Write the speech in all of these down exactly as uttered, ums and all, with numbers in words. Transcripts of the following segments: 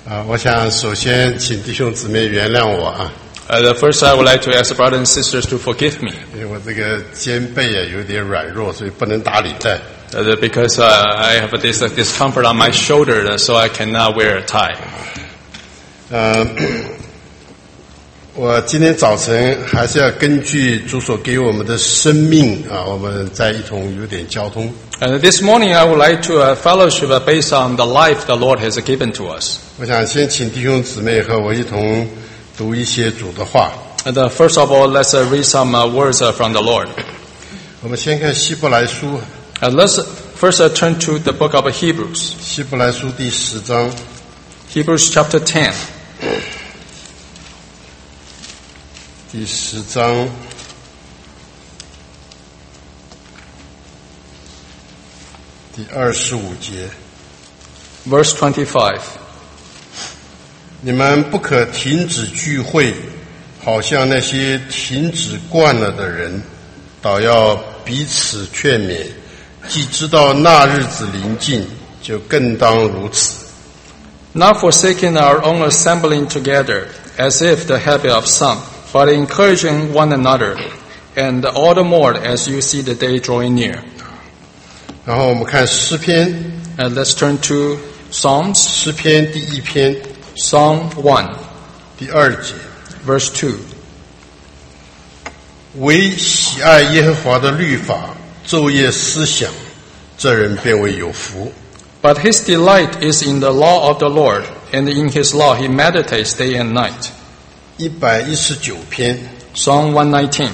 啊，我想首先请弟兄姊妹原谅我啊。 Uh, the first, I would like to ask brothers and sisters to forgive me. 因为我这个肩背啊有点软弱，所以不能打领带。 Uh, because uh, I have this uh, discomfort on my shoulder, so I cannot wear a tie. 呃，我今天早晨还是要根据主所给我们的生命啊，我们再一同有点交通。 And this morning, I would like to uh, fellowship based on the life the Lord has given to us. 我想先请弟兄姊妹和我一同读一些主的话。 And uh, first of all, let's uh, read some uh, words uh, from the Lord. 我们先看希伯来书。 Uh, let's first uh, turn to the book of Hebrews. 希伯来书第十章。 Hebrews chapter ten. 第十章。第二十五节 Verse twenty-five. 你们不可停止聚会，好像那些停止惯了的人，倒要彼此劝勉，既知道那日子临近，就更当如此。 Not forsaking our own assembling together, as if the habit of some, but encouraging one another, and all the more as you see the day drawing near. 然后我们看诗篇， And let's turn to Psalms. 诗篇第一篇 Psalm one, 第二节， verse two. 唯喜爱耶和华的律法，昼夜思想，这人便为有福。 But his delight is in the law of the Lord, and in his law he meditates day and night. 一百一十九篇 Psalm one nineteen.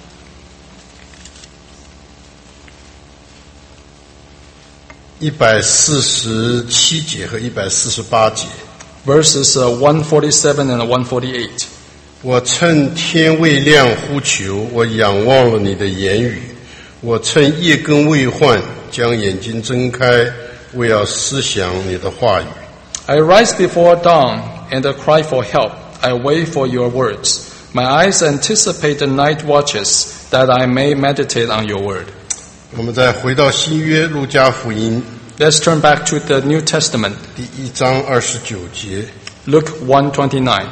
一百四十七节和一百四十八节。 Verses uh, one forty-seven and one forty-eight. 我趁天未亮呼求，我仰望了你的言语。我趁夜更未换，将眼睛睁开，为要思想你的话语。 I rise before dawn and cry for help. I wait for your words. My eyes anticipate the night watches, that I may meditate on your word. 我们再回到新约路加福音 Let's turn back to the New Testament, 第一章二十九节。 Luke one twenty-nine.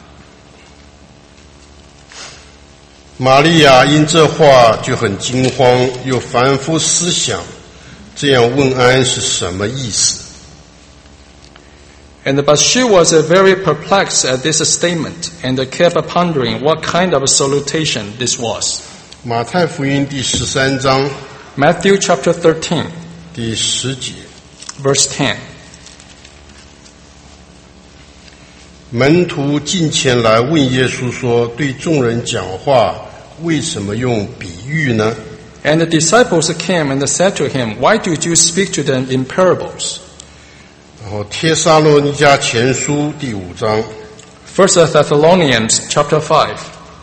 玛利亚因这话就很惊慌，又反复思想，这样问安是什么意思？ And but she was uh, very perplexed at this statement, and kept pondering what kind of salutation this was. 马太福音第十三章 Matthew chapter thirteen, 第十节， verse ten. 门徒近前来问耶稣说：“对众人讲话，为什么用比喻呢？” And the disciples came and said to him, Why do you speak to them in parables? 然后帖撒罗尼迦前书第五章 First Thessalonians chapter five.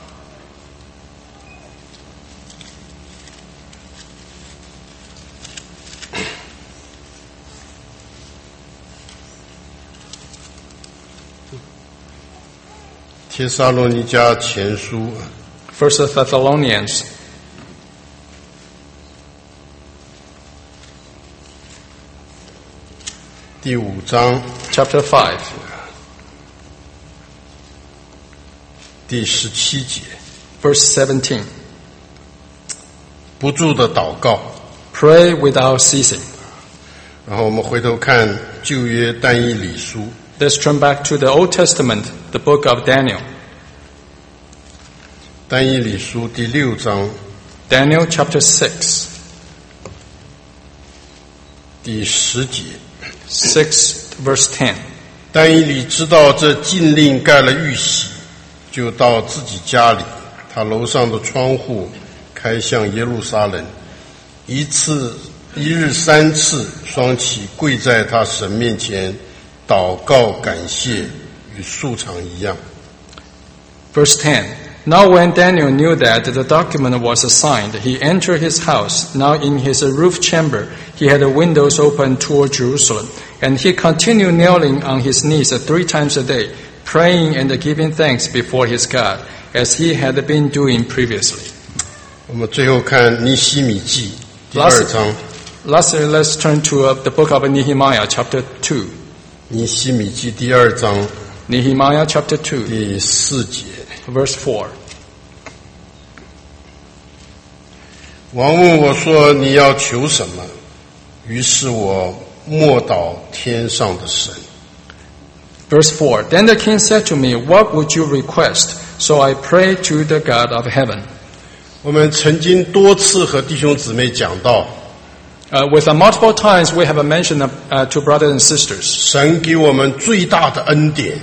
帖撒罗尼迦前书 First Thessalonians 第五章 chapter five, 第十七节， verse seventeen. 不住的祷告。 Pray without ceasing. 然后我们回头看旧约但以理书 Let's turn back to the Old Testament, the book of Daniel. 但以理书第六章 Daniel chapter six, 第十节。 six, verse ten. 但以理知道这禁令盖了玉玺，就到自己家里，他楼上的窗户开向耶路撒冷，一次一日三次双起跪在他神面前，祷告感谢，与素常一样。 Verse ten. Now when Daniel knew that the document was signed, he entered his house. Now in his roof chamber, he had the windows open toward Jerusalem. And he continued kneeling on his knees three times a day, praying and giving thanks before his God, as he had been doing previously. 我们最后看尼希米记第二章 Lastly, let's turn to uh, the book of Nehemiah, chapter two. 尼希米记第二章 Nehemiah chapter two, 第四节， verse four. 王问我说：“你要求什么？”于是我默祷天上的神。 Verse four. Then the king said to me, "What would you request?" So I prayed to the God of heaven. 我们曾经多次和弟兄姊妹讲到， Uh, with uh, multiple times we have mentioned uh, to brothers and sisters, 神给我们最大的恩典，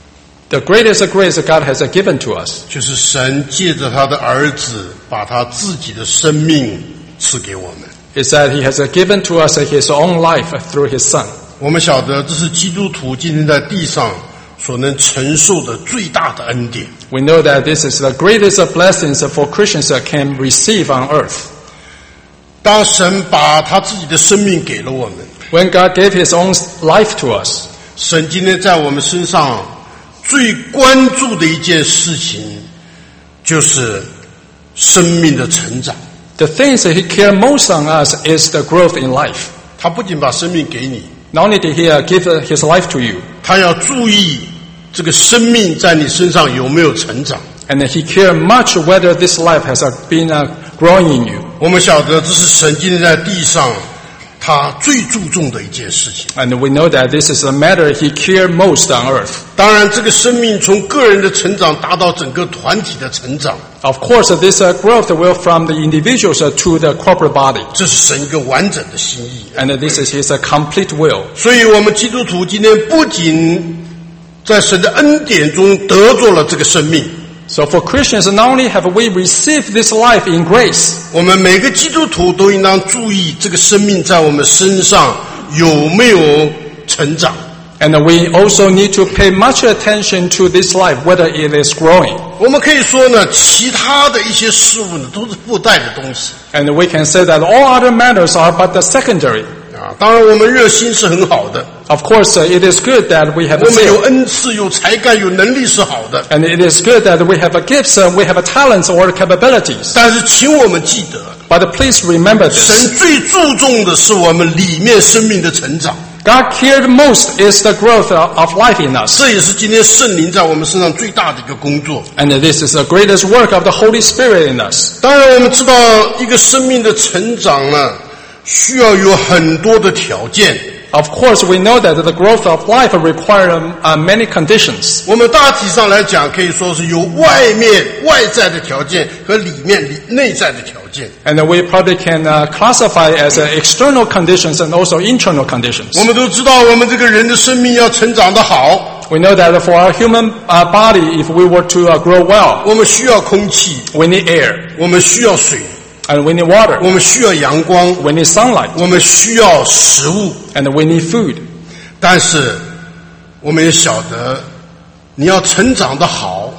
the greatest grace that God has uh, given to us 就是神借着他的儿子，把他自己的生命赐给我们。 is that He has uh, given to us uh, His own life uh, through His Son. 我们晓得这是基督徒今天在地上所能承受的最大的恩典。 We know that this is the greatest of blessings for Christians that can receive on earth. 当神把他自己的生命给了我们， When God gave His own life to us, 神今天在我们身上最关注的一件事情，就是生命的成长。 the things that He cares most on us is the growth in life. 他不仅把生命给你， Not only did He uh, give uh, His life to you, 他要注意这个生命在你身上有没有成长。 and He cares much whether this life has uh, been uh, growing in you. 我们晓得这是神今天在地上他最注重的一件事情。 And we know that this is a matter He cares most on earth. 当然，这个生命从个人的成长达到整个团体的成长， Of course, uh, this uh, growth will from the individuals uh, to the corporate body. 这是神一个完整的心意。 And uh, this is His uh, complete will. 所以，我们基督徒今天不仅在神的恩典中得着了这个生命， So for Christians, not only have we received this life in grace, 我们每个基督徒都应当注意这个生命在我们身上有没有成长。 and we also need to pay much attention to this life, whether it is growing. 我们可以说呢，其他的一些事物呢，都是附带的东西 And we can say that all other matters are but the secondary. 啊。当然，我们热心是很好的， Of course, uh, it is good that we have 我 a 们有 zeal. 恩赐、有才干、有能力是好的。 And it is good that we have a gifts, uh, we have a talents or capabilities. 但是，请我们记得， But please remember 神 this. 最注重的是我们里面生命的成长。 God cared most is the growth of of life in us. 这也是今天圣灵在我们身上最大的一个工作。 And this is the greatest work of the Holy Spirit in us. 当然，我们知道一个生命的成长呢，需要有很多的条件。 Of course, we know that the growth of life requires uh, many conditions. 我们大体上来讲，可以说是有外面外在的条件和里面里内在的条件。 And we probably can uh, classify as uh, external conditions and also internal conditions. 我们都知道，我们这个人的生命要成长得好， We know that for our human uh, body, if we were to uh, grow well, 我们需要空气， we need air, 我们需要水， and we need water, 我们需要阳光， we need sunlight, 我们需要食物。 and we need food. 但是，我们也晓得，你要成长得好，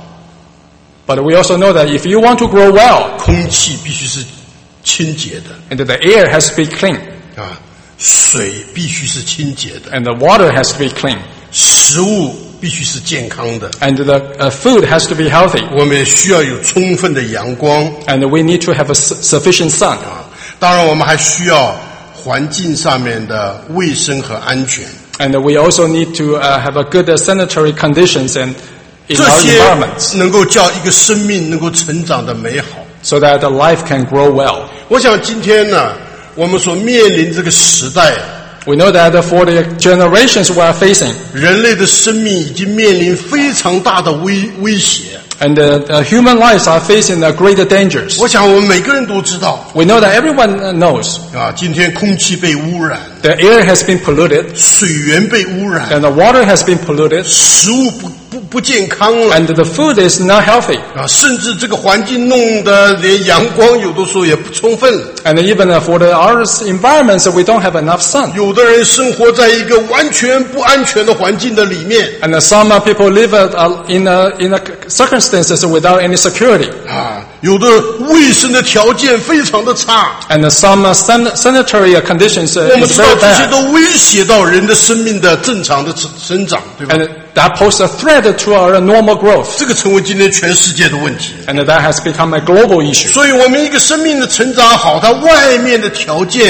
But we also know that if you want to grow well, 空气必须是清洁的 and the air has to be clean, 啊，水必须是清洁的， and the water has to be clean, 食物必须是健康的。 and the uh, food has to be healthy, 我们也需要有充分的阳光 and we need to have a su- sufficient sun. 啊，当然我们还需要环境上面的卫生和安全。 And we also need to uh, have a good uh, sanitary conditions and in 这 our 些 environments, 能够叫一个生命能够成长的美好。 so that the life can grow well. 我想今天呢，我们所面临这个时代， We know that for the generations we are facing, 人类的生命已经面临非常大的威威胁。 and the, the human lives are facing the greater dangers. 我想我们每个人都知道 We know that everyone knows 啊，今天空气被污染， the air has been polluted, 水源被污染， and the water has been polluted, 食物不不不健康了 and the food is not healthy, 啊，甚至这个环境弄得连阳光有的时候也不充分了。 and even uh, for the our environments we don't have enough sun. 有的人生活在一个完全不安全的环境的里面 And uh, some uh, people live uh, in uh, in uh, circumstances without any security, 啊，有的卫生的条件非常的差。 and uh, some uh, san- sanitary uh, conditions uh, 我们 is 知道 very 这些 bad, 都威胁到人的生命的正常的生长，对吧？ and that poses a threat to our normal growth, 这个成为今天全世界的问题。 and that has become a global issue. 所以，我们一个生命的成长好，它外面的条件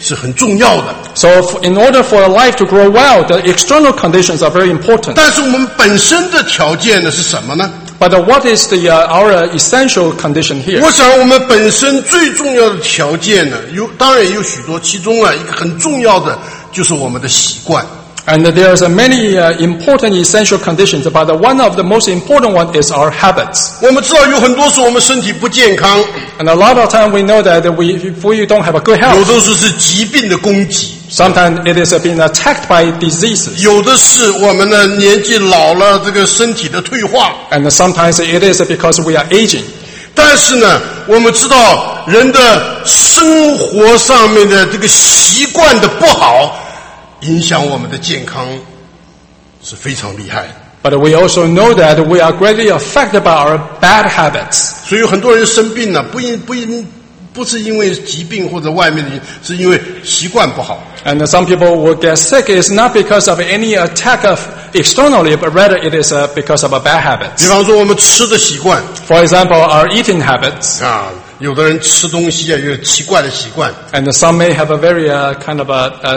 是很重要的。 So in order for a life to grow well, the external conditions are very important. 但是我们本身的条件呢是什么呢？ But what is the uh, our essential condition here? 我想我们本身最重要的条件呢，有当然也有许多，其中啊一个很重要的就是我们的习惯。 And there's uh, many uh, important essential conditions, but one of the most important one is our habits. 我们知道有很多时候我们身体不健康， And a lot of time we know that we, if we don't have a good 有 health, 的时候是疾病的攻击， sometimes it is uh, being attacked by diseases. 有的是我们的年纪老了，这个身体的退化。 And sometimes it is because we are aging. 但是呢，我们知道人的生活上面的这个习惯的不好，影响我们的健康是非常厉害的。 But we also know that we are greatly affected by our bad habits. 所以有很多人生病呢，不因不因不是因为疾病或者外面的原因，是因为习惯不好。 And some people will get sick. It's not because of any attack of externally, but rather it is uh, because of a bad 比 habits. 方说我们吃的习惯 For example, our eating habits. 啊，有的人吃东西啊有奇怪的习惯， And some may have a very uh, kind of a, a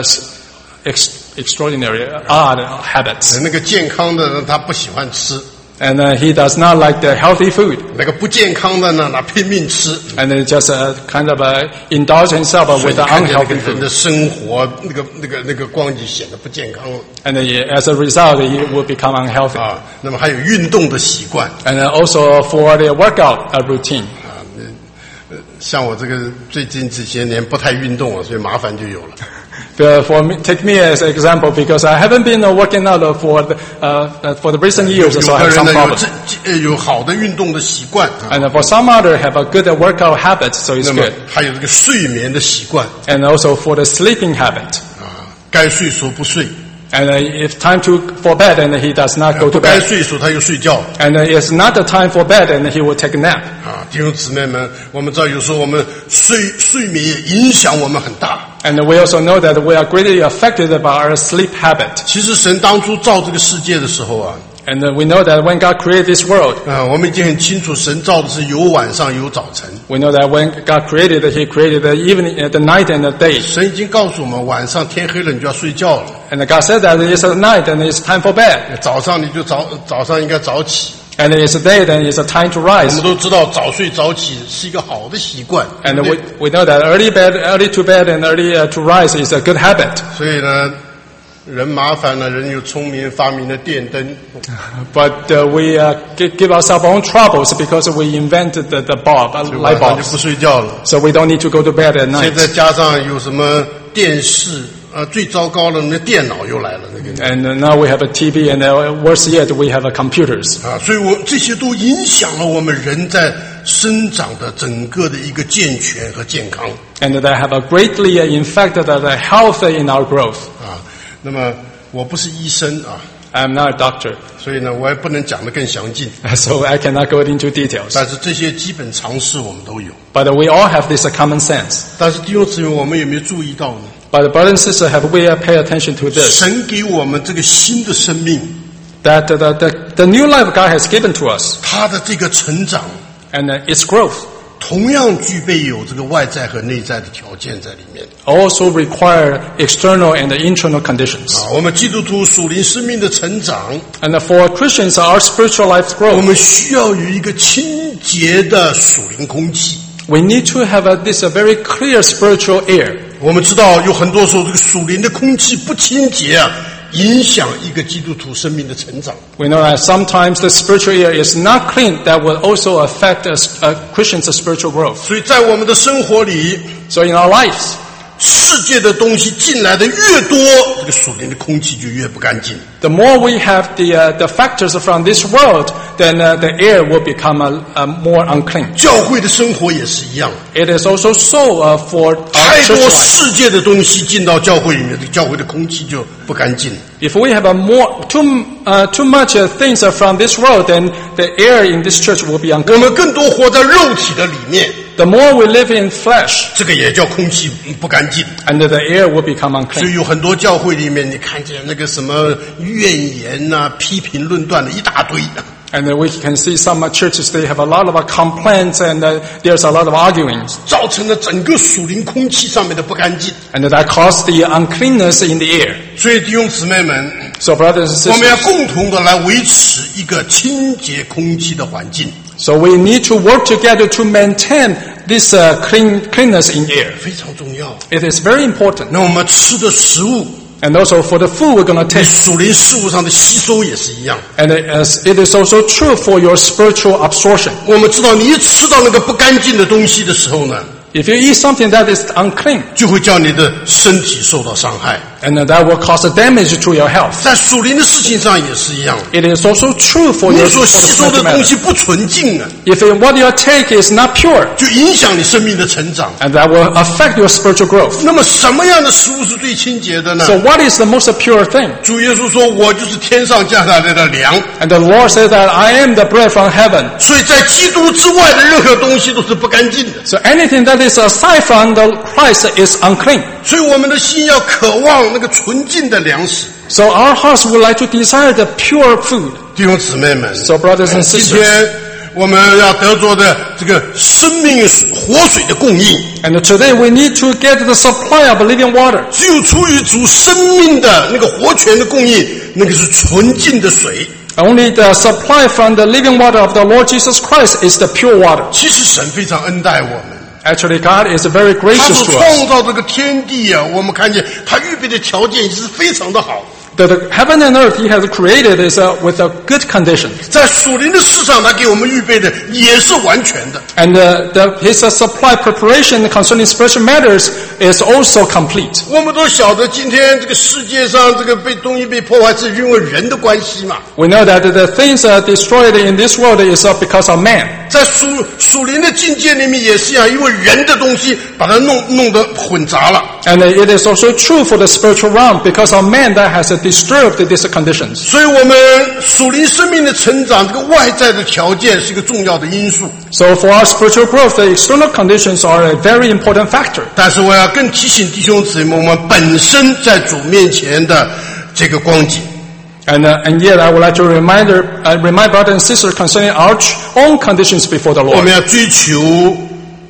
ex, extraordinary, uh, odd habits. 那个健康的呢他不喜欢吃， And uh, he does not like the healthy food. 那个不健康的呢他拼命吃。 And he just uh, kind of uh, indulge himself 所以 with 你 the 看见那个 unhealthy 人 food. 的生活，那个那个那个光景显得不健康 And uh, as a result, he will become unhealthy. 啊。那么还有运动的习惯 And uh, also for the workout uh, routine. 啊，那呃像我这个最近这些年不太运动啊，所以麻烦就有了。 Uh, for me, take me as an example because I haven't been uh, working out uh, for the, uh, uh, for the recent 有 years, so I 的 have 人 some 呢有 problem. 这呃有好的运动的习惯啊， And uh, for some other have a good uh, workout habit, so it's 那么 good. 还有这个睡眠的习惯 And also for the sleeping habit. 啊，该睡时候不睡， And uh, if time to for bed, and he does not go 不 to 该 bed. 睡时候他又睡觉 And uh, it's not the time for bed, and he will take a nap. 啊。弟兄姊妹们，我们知道有时候我们睡睡眠也影响我们很大。 And we also know that we are greatly affected by our sleep habit. 其实神当初造这个世界的时候啊， And uh, we know that when God created this world, 啊，我们已经很清楚，神造的是有晚上有早晨。 we know that when God created it, He created the evening, uh, the night and the day. 神已经告诉我们，晚上天黑了你就要睡觉了， And God said that it's at night and it's time for bed. 早上你就早早上应该早起。 And it's a day, then it's a time to 我 rise. 们都知道早睡早起是一个好的习惯， And 对不 we, 对？ we know that early bed, early to bed and early uh, to rise is a good habit. 所以呢，人麻烦了，人有聪明发明了电灯， But uh, we uh, give, give ourselves our own troubles because we invented the, the bulb, uh, 所以晚 light 上就不 bulbs. 睡觉了。 So we don't need to go to bed at 现 night. 在加上有什么电视啊，最糟糕的那电脑又来了，那个 And uh, now we have a T V, and uh, worse yet, we have uh, computers. 啊，所以我这些都影响了我们人在生长的整个的一个健全和健康 And they have uh, greatly uh, infected uh, the health in our growth. 啊。那么我不是医生啊， I'm not a doctor, 所以呢，我也不能讲得更详尽。 so I cannot go into details. 但是这些基本常识我们都有。 But uh, we all have this uh, common sense. 但是弟兄姊妹，我们有没有注意到呢？ But uh, brothers and sisters, have we uh, pay attention to this? 神给我们这个新的生命， That uh, the, the, the new life God has given to us, 它的这个成长， and uh, its growth, 同样具备有这个外在和内在的条件在里面。 also require external and internal conditions. 啊，我们基督徒属灵生命的成长， And uh, for Christians, our spiritual life 我 growth, 们需要有一个清洁的属灵空气。 we need to have a, this a very clear spiritual air. 我们知道有很多时候这个属灵的空气不清洁啊，影响一个基督徒生命的成长。 We know that sometimes the spiritual air is not clean, that will also affect a, a Christian's spiritual growth. 所以在我们的生活里， So in our lives, 世界的东西进来的越多，这个属灵的空气就越不干净。 the more we have the, uh, the factors from this world, then uh, the air will become uh, uh, more unclean. 教会的生活也是一样， It is also so uh, for our 太 church 多 life. 世界的东西进到教会里面，这个教会的空气就不干净。 If we have a more too uh, too much uh, things uh, from this world, then the air in this church will be 我 unclean. 们更多活在肉体的里面， The more we live in flesh, 这个也叫空气不干净。 and the air will become 所以 unclean. 有很多教会里面，你看见那个什么怨言呐、批评论断的一大堆。 And uh, we can see some uh, churches, they have a lot of uh, complaints and uh, there's a lot of arguing. 造成了整个属灵空气上面的不干净。 And that caused the uncleanness in the air. 所以弟兄姊妹们， So brothers and 我们要 sisters, 共同的来维持一个清洁空气的环境， so we need to work together to maintain this uh, clean, cleanness in air. 非常重要。 It is very important. 那我们吃的食物， And also for the food we're going to 对 take. 属灵事物上的吸收也是一样。 And it is, it is also true for your spiritual absorption. 我们知道，你一吃到那个不干净的东西的时候呢， If you eat something that is unclean, 就会叫你的身体受到伤害。 and that will cause damage to your health. 在属灵的事情上也是一样。 It is also true for 你 your 所 for 吸 the 收的 spiritual 东 matter. 西不纯净啊， If it- what you take is not pure, 就影响你生命的成长。 and that will affect your spiritual growth. 那么什么样的食物是最清洁的呢？ So what is the most pure thing? 主耶稣说：“我就是天上降下来的粮。” And the Lord said that I am the bread from heaven. 所以在基督之外的任何东西都是不干净的。 So anything that is aside from the Christ is unclean. 所以我们的心要渴望那个纯净的粮食。 So our hearts would like to desire the pure food. 弟兄姊妹们， So brothers and 今 sisters, 天我们要得着的这个生命活水的供应， and today we need to get the supply of living water. 只有出于主生命的那个活泉的供应，那个是纯净的水。 Only the supply from the living water of the Lord Jesus Christ is the pure water. 其实神非常恩待我们。 Actually, God is very 他 gracious 所 to 创 us. 造这个天地啊，我们看见他预备的条件是非常的好。 The, the heaven and earth He has created is uh, with a good condition. 在属灵的事上，他给我们预备的也是完全的。 And uh, the, His uh, supply preparation concerning spiritual matters is also complete. 我们都晓得，今天这个世界上这个被东西被破坏，是因为人的关系嘛。 We know that the things uh, destroyed in this world is uh, because of man. 在属属灵的境界里面也是一样，因为人的东西把它弄弄得混杂了。 And uh, it is also true for the spiritual realm because of man that has uh, disturbed these conditions. 所以我们属灵生命的成长，这个外在的条件是一个重要的因素。 So for our spiritual growth, the external conditions are a very important factor. 但是我要更提醒弟兄姊妹，我们本身在主面前的这个光景。 And, uh, and yet I would like to remind, uh, remind brothers and sisters concerning our own conditions before the 我 Lord. 们要追求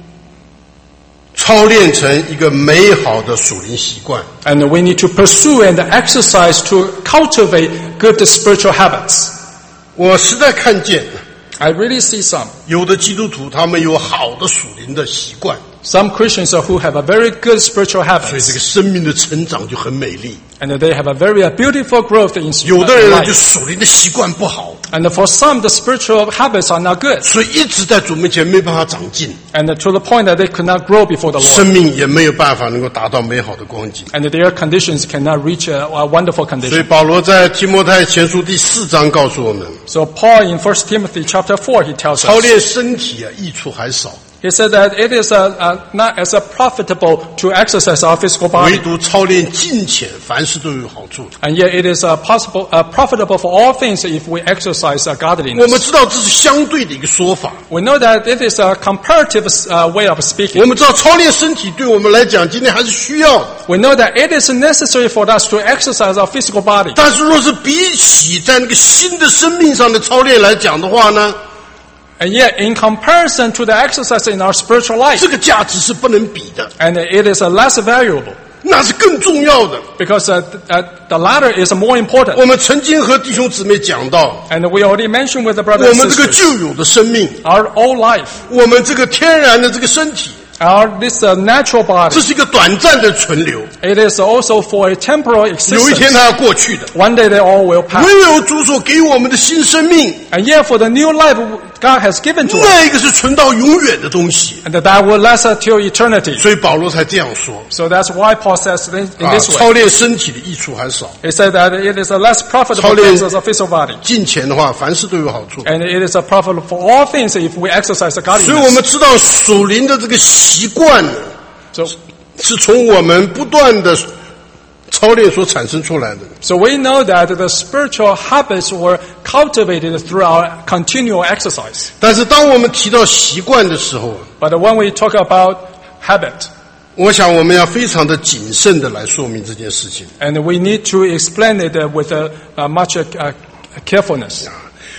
操练成一个美好的属灵习惯。 And we need to pursue and exercise to cultivate good spiritual habits. 我实在看见 I really see some. 有的基督徒他们有好的属灵的习惯， Some Christians who have a very good spiritual 所以这 habits. 个生命的成长就很美丽。 And they have a very uh, beautiful growth in 有的人呢就 life. 属灵的习惯不好， And for some, the spiritual habits are not good. 所以一直在主面前没办法长进， And to the point that they could not grow before the 生 Lord. 命也没有办法能够达到美好的光景。 And their conditions cannot reach a, a wonderful 所以 condition. 保罗在提摩太前书第四章告诉我们， So Paul in First Timothy chapter four, he tells 操 us, 练身体啊益处还少， he said that it is uh, uh, not as uh, profitable to exercise our physical 唯 body. 独操练敬虔，凡事都有好处。 And yet it is uh, possible, uh, profitable for all things if we exercise uh, 我们 godliness. 知道这是相对的一个说法， We know that it is a comparative uh, way of 我 speaking. 们知道操练身体对我们来讲今天还是需要的， We know that it is necessary for us to exercise our physical body. 但是若是比起在那个新的生命上的操练来讲的话呢， And yet in comparison to the exercise in our spiritual life, 这个价值是不能比的， and it is uh, less valuable 那是更重要的。 because uh, th- uh, the latter is more important. 我们曾经和弟兄姊妹讲到， And we already mentioned with the 我 brothers 们 and 这个 sisters, 旧有的生命， our old life, 我们这个天然的这个身体， our this uh, natural 这 body, 是一个短暂的存留， it is also for a temporal 有一天 existence. 它要过去的。 One day they all will pass. 唯有主所给我们的新生命， And yet for the new life God has given to us, 那一个是存到永远的东西。 and that will last till eternity. 所以保罗才这样说 So that's why Paul says in in 啊， this 操 way. 练身体的益处还少， He said that it is a less profitable 操练- to exercise a physical body. 敬虔的话，凡事都有好处。 And it is a profitable for all things if we exercise the 所以我们 godliness. 知道属灵的这个习惯呢， So, 是从我们不断的操练所产生出来的。 so we know that the spiritual habits were cultivated through our continual exercise. 但是当我们提到习惯的时候， But when we talk about habit, 我想我们要非常的谨慎的来说明这件事情。 and we need to explain it uh, with uh, uh, much uh, carefulness.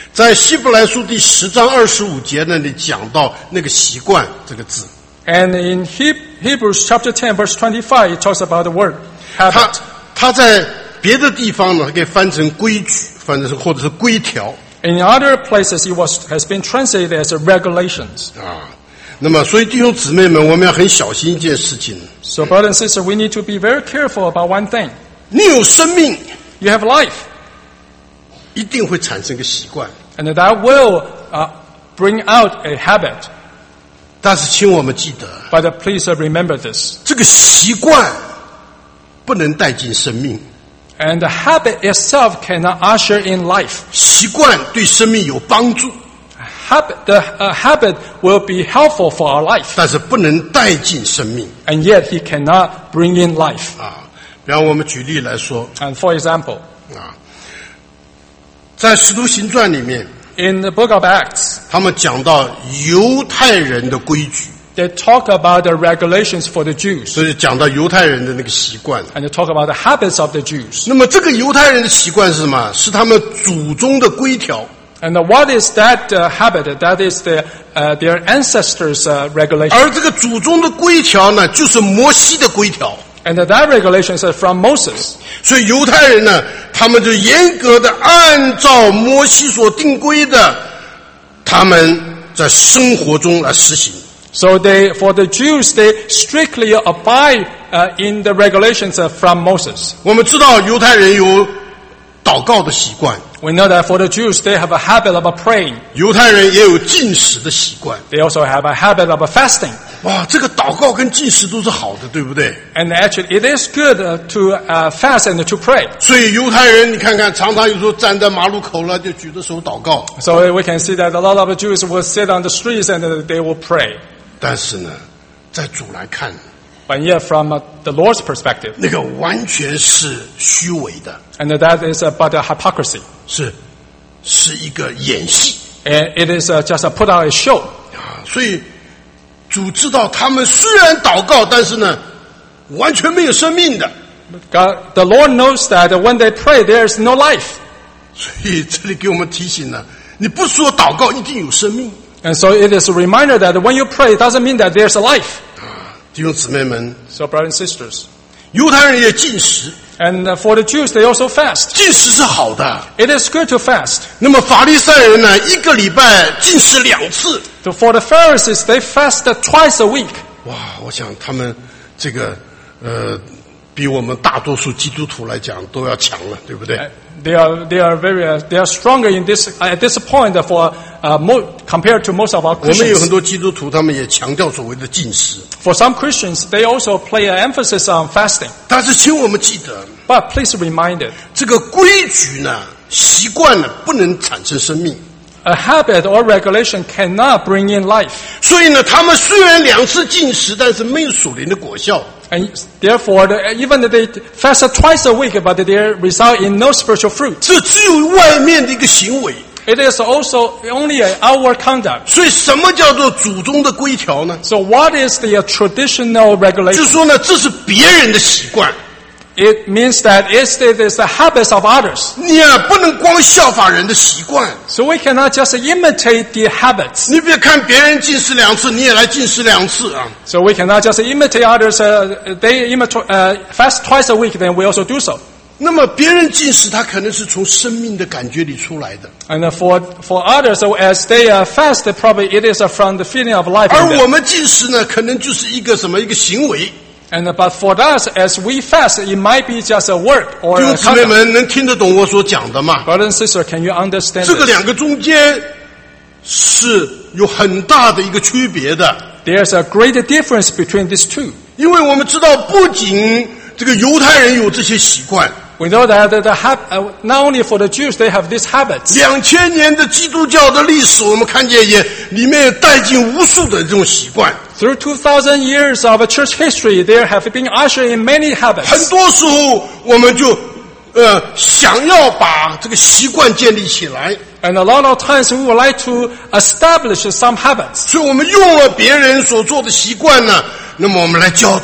在希伯来书第十章二十五节那里讲到那个习惯这个字。 And in Hebrews chapter ten, verse twenty-five, it talks about the word 他 habit. 他在别的地方呢，可以翻成规矩，翻成是或者是规条。 In other places, it was has been translated as regulations. 啊，那么所以弟兄姊妹们，我们要很小心一件事情。 So, brothers and sisters, we need to be very careful about one thing. 你有生命， You have life, 一定会产生一个习惯。 and that will uh, bring out a habit. 但是请我们记得， But please remember this. 这个习惯不能带进生命。 And the habit itself cannot usher in life. 习惯对生命有帮助， Habit, the uh, habit will be helpful for our life, 但是不能带进生命 and yet he cannot bring in life. 啊。比方我们举例来说 And for example, 啊，在《使徒行传》里面， in the book of Acts, 他们讲到犹太人的规矩， they talk about the regulations for the Jews, 所以讲到犹太人的那个习惯。 and they talk about the habits of the Jews. 那么这个犹太人的习惯是什么？是他们祖宗的规条。 And what is that uh, habit? That is the, uh, their ancestors' uh, regulation. 而这个祖宗的规条呢，就是摩西的规条。 And that regulation is from Moses. 所以犹太人呢，他们就严格的按照摩西所定规的，他们在生活中来实行。 So they, for the Jews, they strictly abide uh, in the regulations uh, from Moses. 我们知道犹太人有祷告的习惯， We know that for the Jews, they have a habit of praying. 犹太人也有禁食的习惯。 They also have a habit of fasting. 哇，这个祷告跟禁食都是好的，对不对？ And actually, it is good uh, to uh, fast and to pray. 所以犹太人，你看看，常常有时候站在马路口了，就举着手祷告。 So we can see that a lot of Jews will sit on the streets and uh, they will pray. 但是呢，在主来看， But yet, from uh, the Lord's perspective, 那个完全是虚伪的， and that is uh, but a hypocrisy. 是是一个演戏 And it is uh, just a put on a show. 啊。所以主知道他们虽然祷告，但是呢，完全没有生命的。 God, the Lord knows that when they pray, there is no life. 所以这里给我们提醒了，你不说祷告一定有生命 And so it is a reminder that when you pray, it doesn't mean that there's a life. 啊。弟兄姊妹们， So, brothers and sisters, 犹太人也禁食， and uh, for the Jews, they also fast. 禁食是好的。 It is good to fast. 那么法利赛人呢，一个礼拜禁食两次。 So for the Pharisees, they fast twice a week. 哇，我想他们这个呃，比我们大多数基督徒来讲都要强了，对不对？ They are they are very uh, they are stronger in this uh, at this point for uh, mo- compared to most of our 我们有很 Christians. 多基督徒，他们也强调所谓的禁食， For some Christians, they also play an emphasis on fasting. 但是请我们记得， But please remind it, 这个规矩呢、习惯呢，不能产生生命。 a habit or regulation cannot bring in life. 所以呢，他们虽然两次禁食，但是没有属灵的果效。 And therefore, the, even if they fast twice a week, but they result in no spiritual fruit. 这只有外面的一个行为。 It is also only an outward conduct. 所以，什么叫做祖宗的规条呢？ So what is the uh, traditional 就 regulation? 是说呢，这是别人的习惯， It means that it's, it is the habits of others. 你啊不能光效法人的习惯。 So we cannot just imitate the habits. 你别看别人禁食两次，你也来禁食两次啊！ So we cannot just imitate others. Uh, they imitate, uh, fast twice a week, then we also do so. 那么别人禁食，他可能是从生命的感觉里出来的， And uh, for for others, so as they uh, fast, probably it is uh, from the feeling of life. 而 in 我 them. 们禁食呢，可能就是一个什么一个行为。 And uh, but for us, as we fast, it might be just a work or 弟兄 a 姊妹 conduct. 们能听得懂我所讲的吗？ Brother and sister, can you understand 这个 this? 两个中间是有很大的一个区别的， There's a great difference between these two. 因为我们知道，不仅这个犹太人有这些习惯， We know that the, the hab- uh, not only for the Jews, they have these habits. 两千年的基督教的历史，我们看见也里面也带进无数的这种习惯。 Through two thousand years of church history, there have been ushered in many 很 habits. 多时候，我们就呃想要把这个习惯建立起来， And a lot of times we would like to establish some habits. 所以我们用了别人所做的习惯呢，那么我们来教导。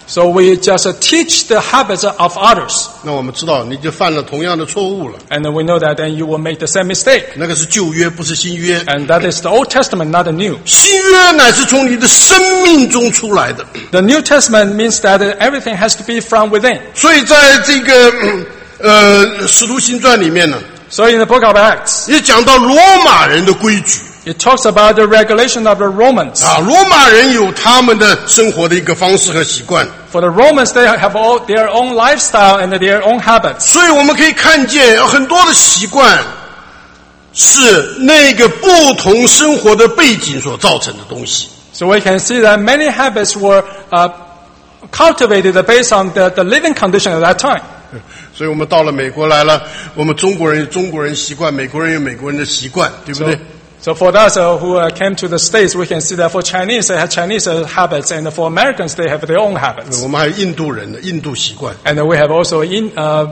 So we just uh, teach the habits of others. 那我们知道你就犯了同样的错误了。 And we know that then you will make the same mistake. 那个是旧约，不是新约。 And that is the Old Testament, not the New. 新约乃是从你的生命中出来的。 The New Testament means that everything has to be from within. 所以在这个呃使徒行传里面呢， So in the book of Acts, 也讲到罗马人的规矩。 it talks about the regulation of the Romans. 啊，罗马人有他们的生活的一个方式和习惯。 For the Romans, they have all their own lifestyle and their own habits. 所以我们可以看见有很多的习惯是那个不同生活的背景所造成的东西。 So we can see that many habits were uh, cultivated based on the, the living condition at that time. 所以我们到了美国来了，我们中国人有中国人习惯，美国人有美国人的习惯，对不对？ So for us uh, who uh, came to the States, we can see that for Chinese, they have Chinese uh, habits, and for Americans, they have their own habits. 我们还有印度人的印度习惯。 And we have also in, uh,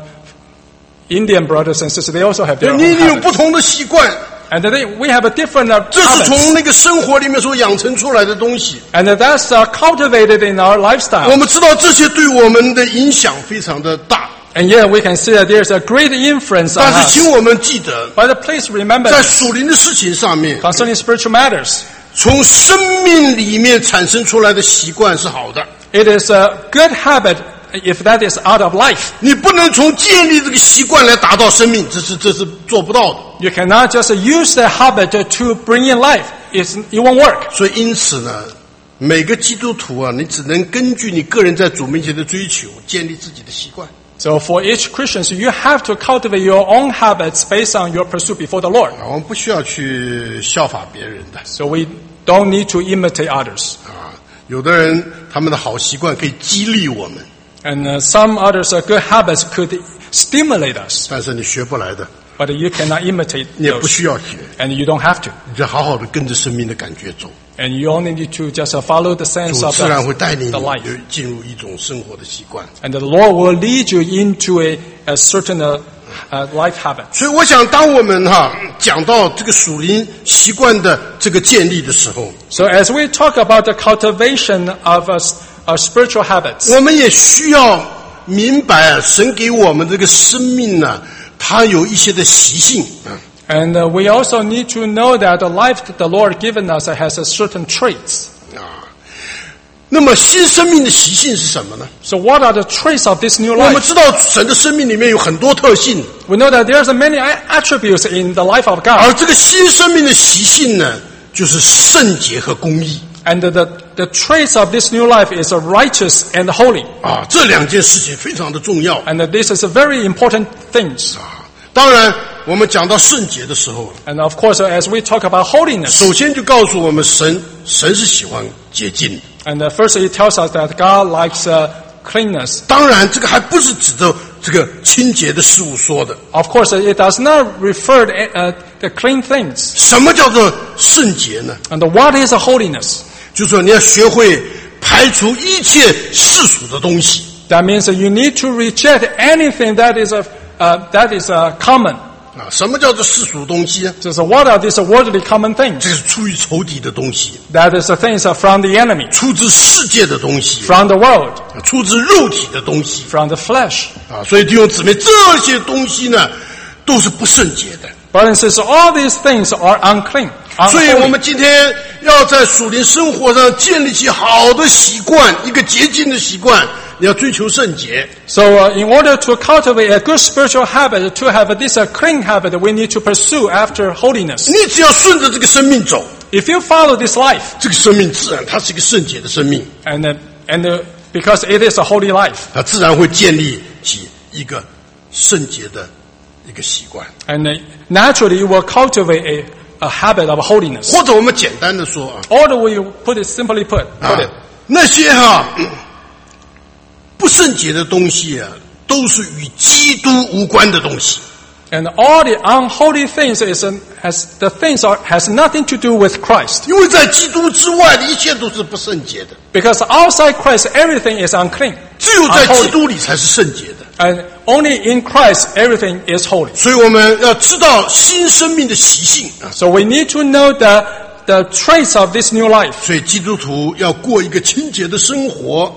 Indian brothers and sisters, they also have their own 你你有 habits. 不同的习惯， And they, we have a different uh, 这是从 habits. 那个生活里面所养成出来的东西。 And that's uh, cultivated in our lifestyle. 我们知道这些对我们的影响非常的大， And yet we can see that there's a great influence on 但是 us. 请我们记得， But please remember, 在属灵的事情上面， concerning spiritual matters, 从生命里面产生出来的习惯是好的。 it is a good habit if that is out of life. 你不能从建立这个习惯来达到生命，这是这是做不到的。 You cannot just use the habit to bring in life. It's, it won't work. 所以因此呢，每个基督徒啊，你只能根据你个人在主面前的追求，建立自己的习惯。 So for each Christian, so you have to cultivate your own habits based on your pursuit before the Lord. 啊，我们不需要去效法别人的 So we don't need to imitate others. 啊。有的人他们的好习惯可以激励我们， And uh, some others, uh, good habits could stimulate us. 但是你学不来的， But you cannot imitate 你也不 those. 需要学， And you don't have to. 你就好好的跟着生命的感觉走， And you only need to just uh, follow the sense 主 of 自然会 the, 带领 the 你 life. 进入一种生活的习惯。 And the Lord will lead you into a, a certain uh, uh, life habit. 所以我想，当我们哈讲到这个属灵习惯的这个建立的时候， So as we talk about the cultivation of uh, our spiritual habits, 我们也需要明白啊，神给我们这个生命呢，它有一些的习性啊。 and uh, we also need to know that the life that the Lord given us has a certain traits. 啊，那么新生命的习性是什么呢？ So what are the traits of this new 我们 life? 知道神的生命里面有很多特性， We know that there's many attributes in the life of 而 God. 这个新生命的习性呢，就是圣洁和公义 And the, the traits of this new life is righteous and holy. 啊，这两件事情非常的重要 And this is a very important things. 啊。当然，我们讲到圣洁的时候， And of course, as we talk about holiness, 首先就告诉我们神，神是喜欢洁净的。 and uh, first it tells us that God likes uh, cleanness. 当然，这个还不是指的这个清洁的事物说的。 Of course, it does not refer to uh, the clean things. 什么叫做圣洁呢？ And what is a holiness? 就是说你要学会排除一切世俗的东西。 That means that you need to reject anything that is a, uh, that is uh, common. 啊，什么叫做世俗东西啊？ So what are these worldly common 这 things? 是出于仇敌的东西， That is the things are from the enemy, 出自世界的东西， from the world, 出自肉体的东西 from the flesh. 啊。所以弟兄姊妹，这些东西呢，都是不圣洁的。 Brothers and sisters, all these things are unclean. 所以我 unholy. 们今天要在属灵生活上建立起好的习惯，一个洁净的习惯。你要追求圣洁。 So uh, in order to cultivate a good spiritual habit, to have this uh, clean habit, we need to pursue after holiness. 你只要顺着这个生命走， If you follow this life, 这个生命自然它是一个圣洁的生命， and uh, and uh, because it is a holy life, 它自然会建立起一个圣洁的一个习惯。 and uh, naturally you will cultivate a, a habit of holiness. 或者我们简单的说啊， Or do we put it simply put, 啊 put it, 那些哈、嗯不圣洁的东西啊，都是与基督无关的东西。 and all the unholy things is uh, has the things are has nothing to do with Christ. 因为在基督之外的一切都是不圣洁的， Because outside Christ, everything is unclean. 只有在 unholy. 基督里才是圣洁的。 And only in Christ, everything is holy. 所以我们要知道新生命的习性啊。 So we need to know the, the traits of this new life. 所以基督徒要过一个清洁的生活。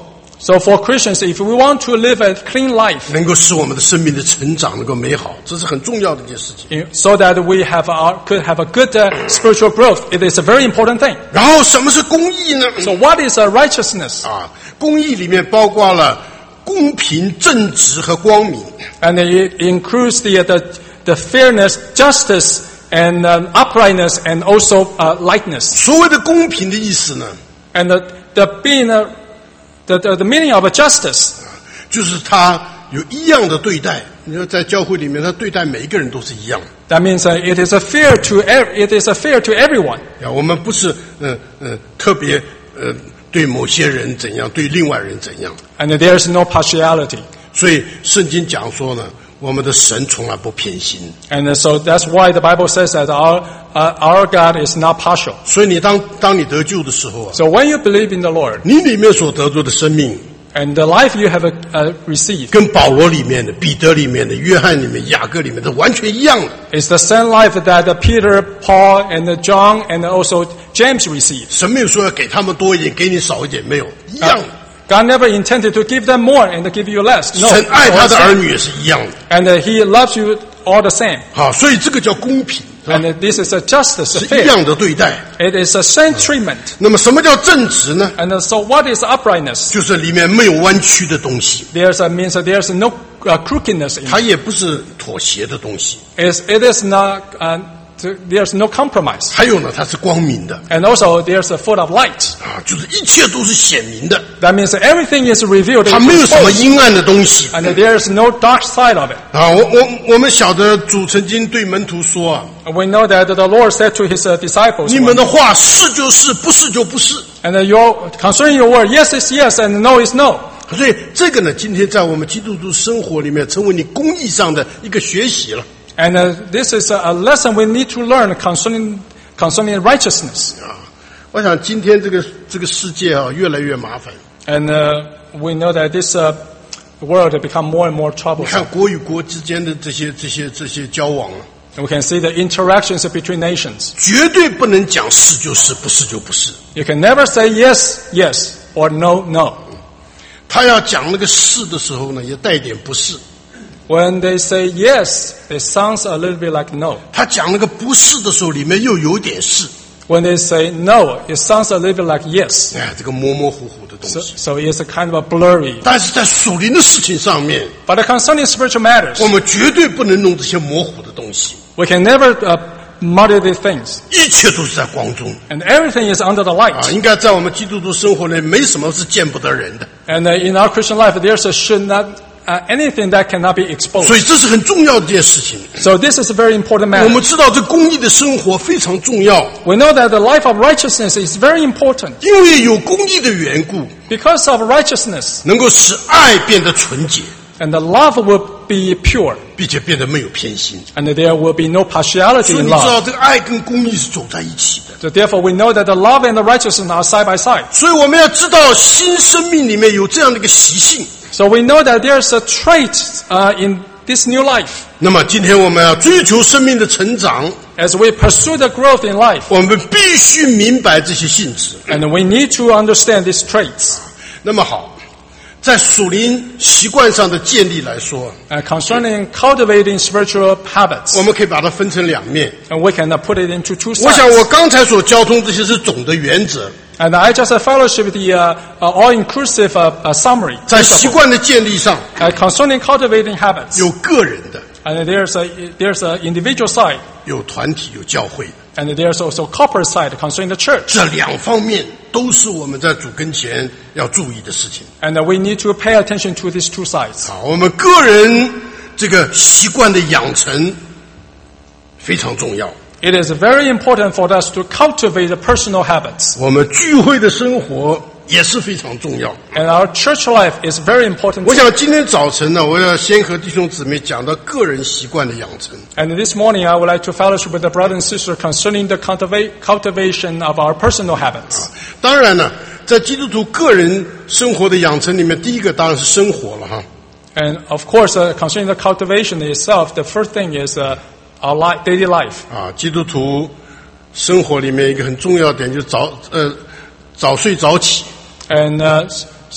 So for Christians, if we want to live a clean life, 能够使我们的生命的成长能够美好，这是很重要的一件事情。 so that we have our, could have a good uh, spiritual growth, it is a very important thing. 然后什么是公义呢？ So what is uh, righteousness? 啊，公义里面包括了公平、正直和光明。 And it includes the, the, the fairness, justice, and um, uprightness, and also uh, likeness. 所谓的公平的意思呢， And the, the being uh, the, the, the meaning of a justice 就是他有一样的对待。你说在教会里面，他对待每一个人都是一样的。 that means uh, it is a fair to ev- it is a fair to everyone. 啊，我们不是嗯嗯特别呃对某些人怎样，对另外人怎样。 And there is no partiality. 所以圣经讲说呢，我们的神从来不偏心。 And uh, so that's why the Bible says that our uh, our God is not partial. 所以你当当你得救的时候啊， So when you believe in the Lord 你里面所得着的生命， and the life you have uh, uh, received 跟保罗里面的、彼得里面的、约翰里面、雅各里面的完全一样的。 is the same life that uh, Peter, Paul, and uh, John, and also James received. 神没有说要给他们多一点，给你少一点，没有，一样的。 God never intended to give them more and to give you less. No. 神爱他的 all 儿 the same. 女也是一样的。 And uh, He loves you all the same. 好，所以这个叫公平，是吧 And uh, this is a justice, a 是一 fair. 样的对待。 It is a same treatment. 那么什么叫正直呢？ And uh, so what is uprightness? 就是里面没有弯曲的东西， There's a means that there's no uh, crookedness in it. 它也不是妥协的东西。 It's, it is not, uh, to, there's no compromise. 还有呢，它是光明的 And also there's a full of light. 啊，就是一切都是显明的， That means that everything is revealed. 它 in 没有 His 什么 voice. 阴暗的东西 And there's no dark side of it. 啊。我我我们晓得主曾经对门徒说啊， We know that the Lord said to His uh, disciples, 你们的话是就是，不是就不是。 and uh, your, concerning your word, yes is yes and no is no. 所以这个呢，今天在我们基督徒生活里面，成为你公义上的一个学习了 And uh, this is a, a lesson we need to learn concerning, concerning righteousness. 啊。我想今天这个这个世界啊，越来越麻烦。 And uh, we know that this uh, world has become more and more 你 troublesome. 看国与国之间的这些这些这些交往啊， And we can see the interactions between nations. 绝对不能讲是就是，不是就不是。 You can never say yes, yes, or no, no. 他要讲那个是的时候呢，也带点不是； When they say yes, it sounds a little bit like no. 他讲那个不是的时候，里面又有点是。 When they say no, it sounds a little bit like yes. 哎，这个模模糊糊的东 So, 西。 so it's a kind of a blurry. 但是在属灵的事情上面， But concerning spiritual matters, 我们绝对不能弄这些模糊的东西， we can never uh, muddy these things. 一切都是在光中 And everything is under the 啊！ light. 应该在我们基督徒生活里，没什么是见不得人的， And uh, in our Christian life, there's a, should not uh, anything that cannot be exposed. 所以这是很重要的一件事情。 So this is a very important 我 matter. 们知道这公义的生活非常重要， We know that the life of righteousness is very important. 因为有公义的缘故， Because of righteousness, 能够使爱变得纯洁， and the love will be pure, 并且变得没有偏心。 and there will be no partiality 所以 in 你知道， love. 这个爱跟公义是走在一起的。 So therefore, we know that the love and the righteousness are side by side. 所以我们要知道，新生命里面有这样的一个习性。 So we know that there's a trait uh, in this new life. 那么今天我们要追求生命的成长， As we pursue the growth in life, 我们必须明白这些性质。 and we need to understand these traits. 那么好，在属灵习惯上的建立来说， Uh, concerning cultivating spiritual habits, 我们可以把它分成两面。 and we can uh, put it into two 我想 sides. 我刚才所交通这些是总的原则， And I just uh, fellowship the uh, uh, all-inclusive uh, uh, summary. 在习 principle. 惯的建立上 Uh, concerning cultivating habits, 有个人的， and there's a there's an individual side, 有团体，有教会的， and there's also corporate side concerning the church. 这两方面都是我们在主跟前要注意的事情。 And uh, we need to pay attention to these two sides. 啊，我们个人这个习惯的养成非常重要。 It is very important for us to cultivate the personal habits. 我们聚会的生活也是非常重要。 And our church life is very important. 我想今天早晨呢，我要先和弟兄姊妹讲到个人习惯的养成。 And this morning, I would like to fellowship with the brother and sister concerning the cultiva- cultivation of our personal habits. 当然呢，在基督徒个人生活的养成里面，第一个当然是生活了哈。 And of course, uh, concerning the cultivation itself, the first thing is uh, our li- daily life. 啊，基督徒生活里面一个很重要的点就是早呃早睡早起。 And uh, so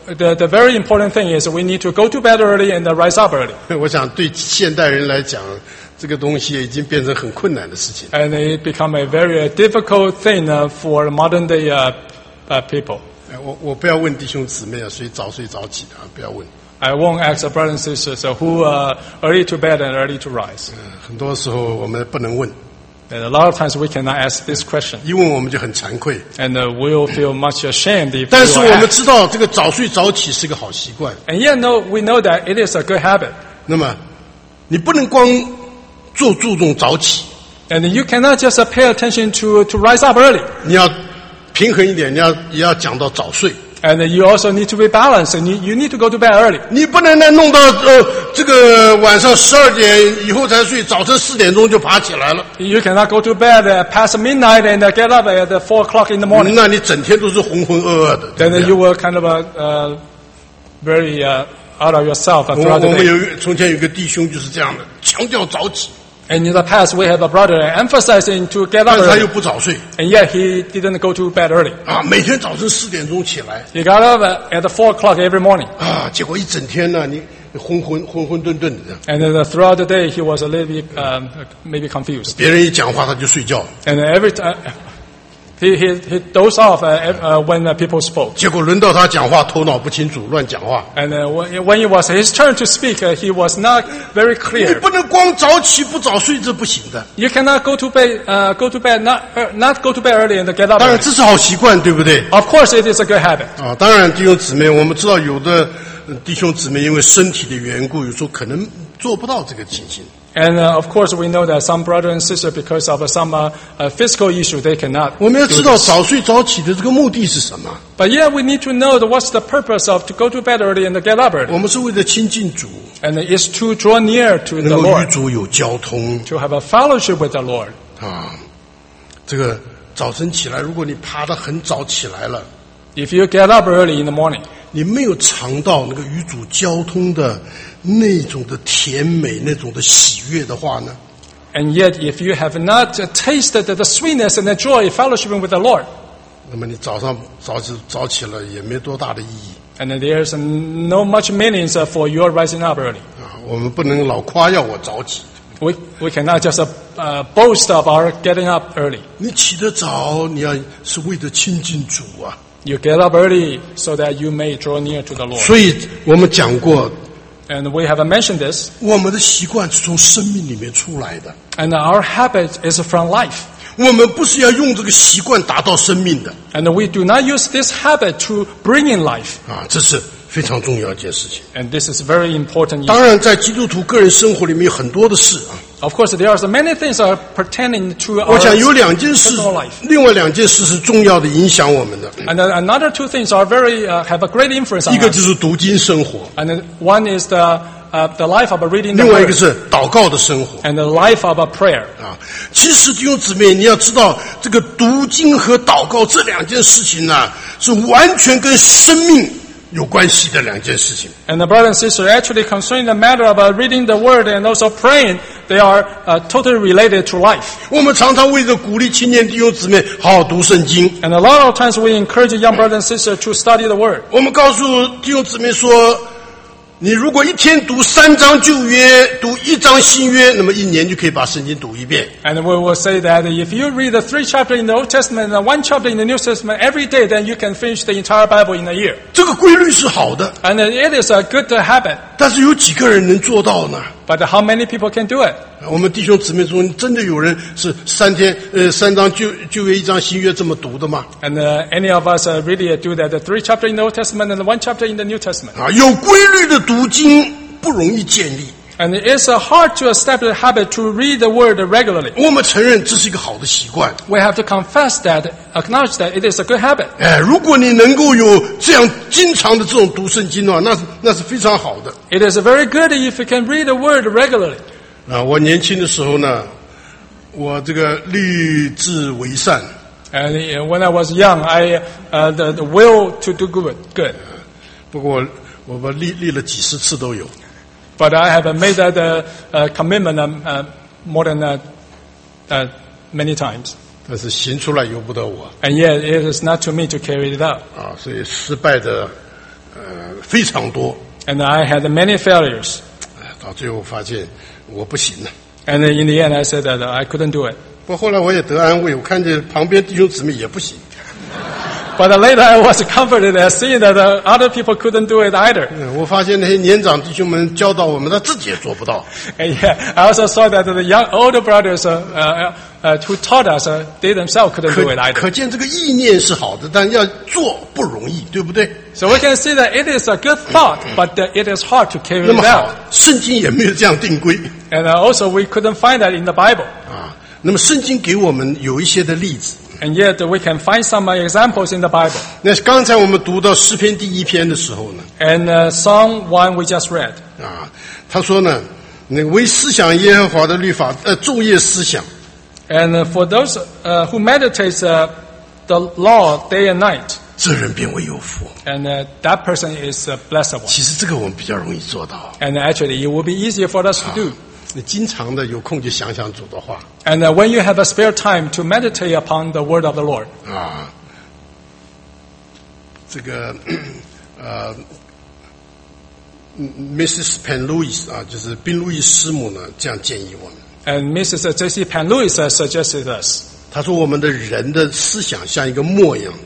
the, the very important thing is we need to go to bed early and rise up early. 我想对现代人来讲，这个东西已经变成很困难的事情。 And it become a very difficult thing uh, for modern day uh, uh, people. 哎我我不要问弟兄姊妹啊，谁早睡早起的啊，不要问。 I won't ask the brothers and sisters uh, who are early to bed and early to rise. 嗯，很多时候我们不能问， And a lot of times we cannot ask this question. 一问我们就很惭愧。 And uh, we'll feel much ashamed if 但是 we 我 will 们 ask. 知道这个早睡早起是个好习惯。 And yet no, we know that it is a good habit. 那么，你不能光做注重早起， And you cannot just uh, pay attention to, to rise up early. 你要平衡一点，你要也要讲到早睡。 And uh, you also need to be balanced and you, you need to go to bed early. 你不能呢弄到呃这个晚上十二点以后才睡，早晨四点钟就爬起来了， You cannot go to bed uh, past midnight and uh, get up at uh, four o'clock in the morning. 那你整天都是浑浑噩噩的。对 Then 不 uh, 对 you will kind of uh, uh, very uh, out of yourself uh, 我 throughout 我 the 们 day. 有一从前有一个弟兄就是这样的，强调早起， And in the past, we had a brother emphasizing to get 但 up 是他又 early, 不早睡 and yet he didn't go to bed early. 啊，每天早晨四点钟起来 He got up at at four o'clock every morning, 啊，结果一整天呢，你昏昏昏昏沌沌的这样， and then, uh, throughout the day he was a little bit um, maybe confused. 别人一讲话他就睡觉， And every time he he he dozed off uh, ev- uh, when uh, people spoke. 结果轮到他讲话，头脑不清楚，乱讲话。 And uh, when when it was his turn to speak, uh, he was not very 你 clear. 不能光早起不早睡，这不行的。 You cannot go to bed uh, go to bed not uh, not go to bed early and get up 当然 early. 这是好习惯，对不对？ Of course, it is a good habit. 啊，当然弟兄姊妹，我们知道有的呃弟兄姊妹因为身体的缘故，有时候可能做不到这个情形。 And uh, of course, we know that some brother and sister, because of uh, some uh, uh, physical issue, they cannot. 我们要 do 知道 this. 早睡早起的这个目的是什么？ But yeah, we need to know that what's the purpose of to go to bed early and get up early. 我们是为了亲近主， And it's to draw near to 能 the 够与 Lord, 主有交通 to have a fellowship with the Lord. 啊。这个早晨起来，如果你爬得很早起来了， If you get up early in the morning, 你没有尝到那个与主交通的那种的甜美、那种的喜悦的话呢， and yet if you have not uh, tasted the sweetness and the joy of fellowshipping with the Lord, 那么你早上早起早起了也没多大的意义 and there's no much meaning uh, for your rising up early. 啊。我们不能老夸耀我早起， We, we cannot just uh, uh, boast of our getting up early. 你起得早，你要是为了亲近主啊。 You get up early so that you may draw near to the Lord. 所以我们讲过， And we have mentioned this, 我们的习惯是从生命里面出来的， and our habit is from life. 我们不是要用这个习惯达到生命的 And we do not use this habit to bring in life. 啊，这是非常重要一件事情。 And this is very important. 当然，在基督徒个人生活里面有很多的事啊， Of course, there are so many things that are pertaining to 我 our 想有两件事 personal life.， 另外两件事是重要的影响我们的， And uh, another two things are very uh, have a great influence 一 on 个就 us. 是读经生活， And then one is the uh, the life of reading the 另外一个 word, 是祷告的生活 and the life of a prayer. 啊。其实弟兄姊妹，你要知道，这个读经和祷告这两件事情呢、是完全跟生命有关系的两件事情。 And the brother and sister, actually concerning the matter of uh, reading the word and also praying, they are uh, totally related to life. 我们常常为了鼓励青年弟兄姊妹好好读圣经， And a lot of times we encourage young brothers and sisters to study the word. 我们告诉弟兄姊妹说，你如果一天读三章旧约，读一章新约，那么一年就可以把圣经读一遍。 And we will say that if you read the three chapters in the Old Testament and one chapter in the New Testament every day, then you can finish the entire Bible in a year. 这个规律是好的， And it is a good habit. 但是有几个人能做到呢？ But how many people can do it? 我们弟兄姊妹中真的有人是三天呃三章旧旧约一章新约这么读的吗？ And uh, any of us uh, really do that, the three chapters in the Old Testament and the one chapter in the New Testament. 啊，有规律的读经不容易建立。 And it is uh, hard to establish a habit to read the word regularly. 我们承认这是一个好的习惯。 We have to confess that, acknowledge that it is a good habit. 哎，如果你能够有这样经常的这种读圣经的话，那是那是非常好的。 It is very good if you can read the word regularly. 啊，我年轻的时候呢，我这个立志为善， And uh, when I was young, I uh, the, the will to do good, good. 不过我们立立了几十次都有。 But I have made that uh, uh, commitment um, uh, more than uh, uh, many times. 但是行出来由不得我 And yet, it is not to me to carry it out. 啊，所以失败的呃，非常多。 And I had many failures. 到最后发现我不行了。 And in the end, I said that I couldn't do it. 不过后来我也得安慰，我看见旁边弟兄姊妹也不行。 But later I was comforted as seeing that other people couldn't do it either. 嗯，我发现那些年长弟兄们教导我们，他自己也做不到。 And yeah, I also saw that the young older brothers uh, uh, uh, who taught us, uh, they themselves couldn't 可 do it either. 可见这个意念是好的，但要做不容易，对不对？ So we can see that it is a good thought, but uh, it is hard to carry 那么 it 好 out. ， 圣经也没有这样定规 And uh, also we couldn't find that in the Bible. 啊。那么圣经给我们有一些的例子。 And yet we can find some uh, examples in the Bible. 那刚才我们读到诗篇第一篇的时候呢， And uh, Psalm one we just read. 啊，他说呢，那个为思想耶和华的律法，呃，昼夜思想。 And uh, for those uh, who meditate uh, the law day and night, 这人便为有福。 and uh, that person is a blessed one. 其实这个我们比较容易做到。 And actually it will be easier for us to do. 你经常的有空就想想主的话 And uh, when you have a spare time to meditate upon the word of the Lord. 啊。这个呃，Missus Penn Lewis 啊，就是宾路易师母呢，这样建议我们。 And Missus J C Penn Lewis uh, suggested us. 他说我们的人的思想像一个磨一样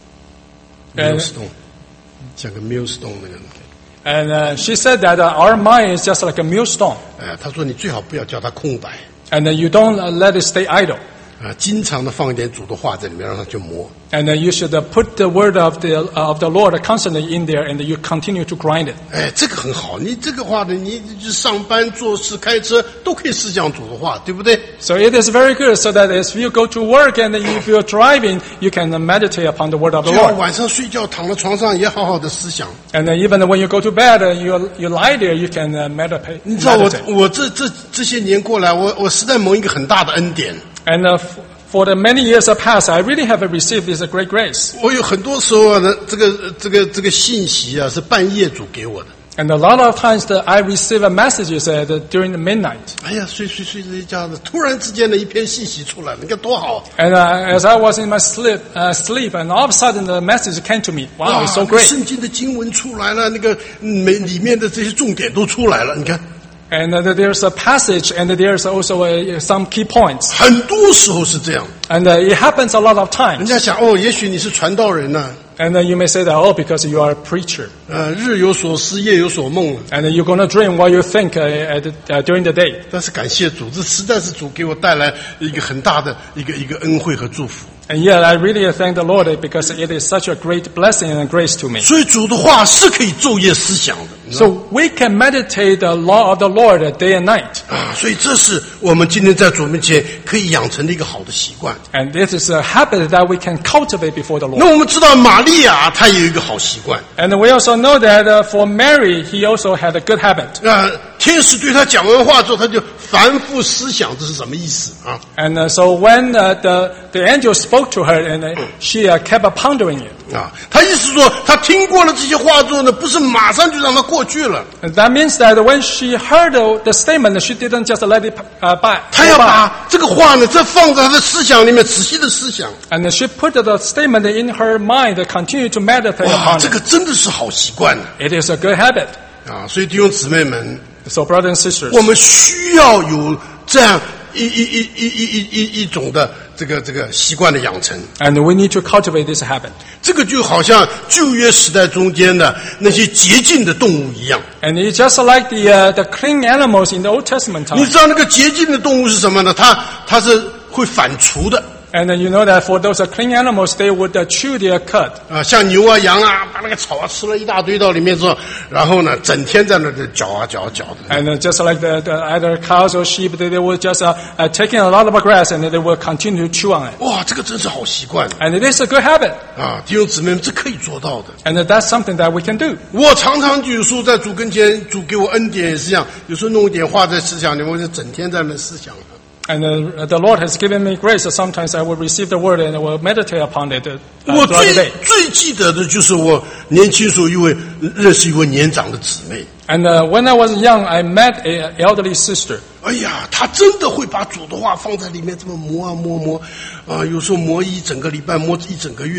，millstone， 像个 millstone 那个。 And uh, she said that uh, our mind is just like a millstone. 哎，他说你最好不要叫它空白 And uh, you don't uh, let it stay idle. 啊，经常的放一点主的话在里面，让它去磨。 And uh, you should uh, put the word of the uh, of the Lord constantly in there, and you continue to grind it. 哎，这个很好，你这个话呢，你就上班、做事、开车都可以思想主的话，对不对？ So it is very good, so that as you go to work and if you're driving, you can uh, meditate upon the word of the 就像 Lord. 晚上睡觉躺在床上也好好的思想。 And uh, even when you go to bed, uh, you you lie there, you can uh, meditate. 你知道我 meditate. 我这这这些年过来，我我实在蒙一个很大的恩典。 And uh, f- for the many years of past, I really have received this great grace. 我有很多时候呢，这个这个这个信息啊，是半夜主给我的。 And a lot of times that I receive a messages uh, the- during the midnight. 哎呀，睡睡睡着一觉子，突然之间的一篇信息出来，你看多好！ And uh, as I was in my sleep, uh, sleep, and all of a sudden the message came to me. Wow, it's so 哇 great. 圣经的经文出来了，那个嗯每里面的这些重点都出来了，你看。 And uh, there's a passage, and there's also uh, some key points. 很多时候是这样， And uh, it happens a lot of 人 times. 家想哦，也许你是传道人呢、 And uh, you may say that, oh, because you are a preacher. 呃，日有所思，夜有所梦。 And uh, you're going to dream what you think uh, at, the- uh, during the day. 但是感谢主，这实在是主给我带来一个很大的一个一个恩惠和祝福。 And yet I really thank the Lord because it is such a great blessing and grace to me. 所以主的话是可以昼夜思想的，你知道吗 So we can meditate the law of the Lord day and night. 啊，所以这是我们今天在主面前可以养成的一个好的习惯。 And this is a habit that we can cultivate before the 那 Lord. 我们知道玛利亚她也有一个好习惯 And we also know that uh, for Mary, he also had a good habit. 啊，天使对她讲完话之后，她就反复思想这是什么意思啊？ And uh, so when uh, the, the angel spoke to her, and uh, she uh, kept uh, pondering it. 啊，她意思说，她听过了这些话之后呢，不是马上就让它过去了， And that means that when she heard the, the statement, she didn't just let it uh, by. 她要把这个话呢，再放在她的思想里面，仔细的思想。 And she put the statement in her mind, continue to meditate 哇， upon 这 it. 个真的是好习惯呢 It is a good habit. 啊！所以弟兄姊妹们， So brothers and sisters, 我们需要有这样一一一一一一一一种的这个这个习惯的养成。 and we need to cultivate this habit. 这个就好像旧约时代中间的那些洁净的动物一样。 And it's just like the uh, the clean animals in the Old Testament 你 time. 知道那个洁净的动物是什么呢？它它是会反刍的 And uh, you know that for those uh, clean animals, they would uh, chew their cud. 啊，像牛啊、羊啊，把那个草啊吃了一大堆到里面之后，然后呢，整天在那里嚼啊嚼啊嚼的。 And uh, just like the, the either cows or sheep, they, they would just uh, uh, take in a lot of grass and they will continue to chew on it. 哇，这个真是好习惯 And it is a good habit. 啊！弟兄姊妹们，这可以做到的。 And uh, that's something that we can do. 我常常就有时候在主跟前，主给我恩典也是这样，有时候弄一点话在思想里面，我就整天在那思想。 And uh, the Lord has given me grace. So sometimes I will receive the word and I will meditate upon it uh, 我 throughout 最 the day. 最记得的就是我年轻时候一位认识一位年长的姊妹。 And uh, when I was young, I met an elderly sister. 哎呀，她真的会把主的话放在里面这么磨啊磨磨，啊，有时候磨一整个礼拜，磨一整个月。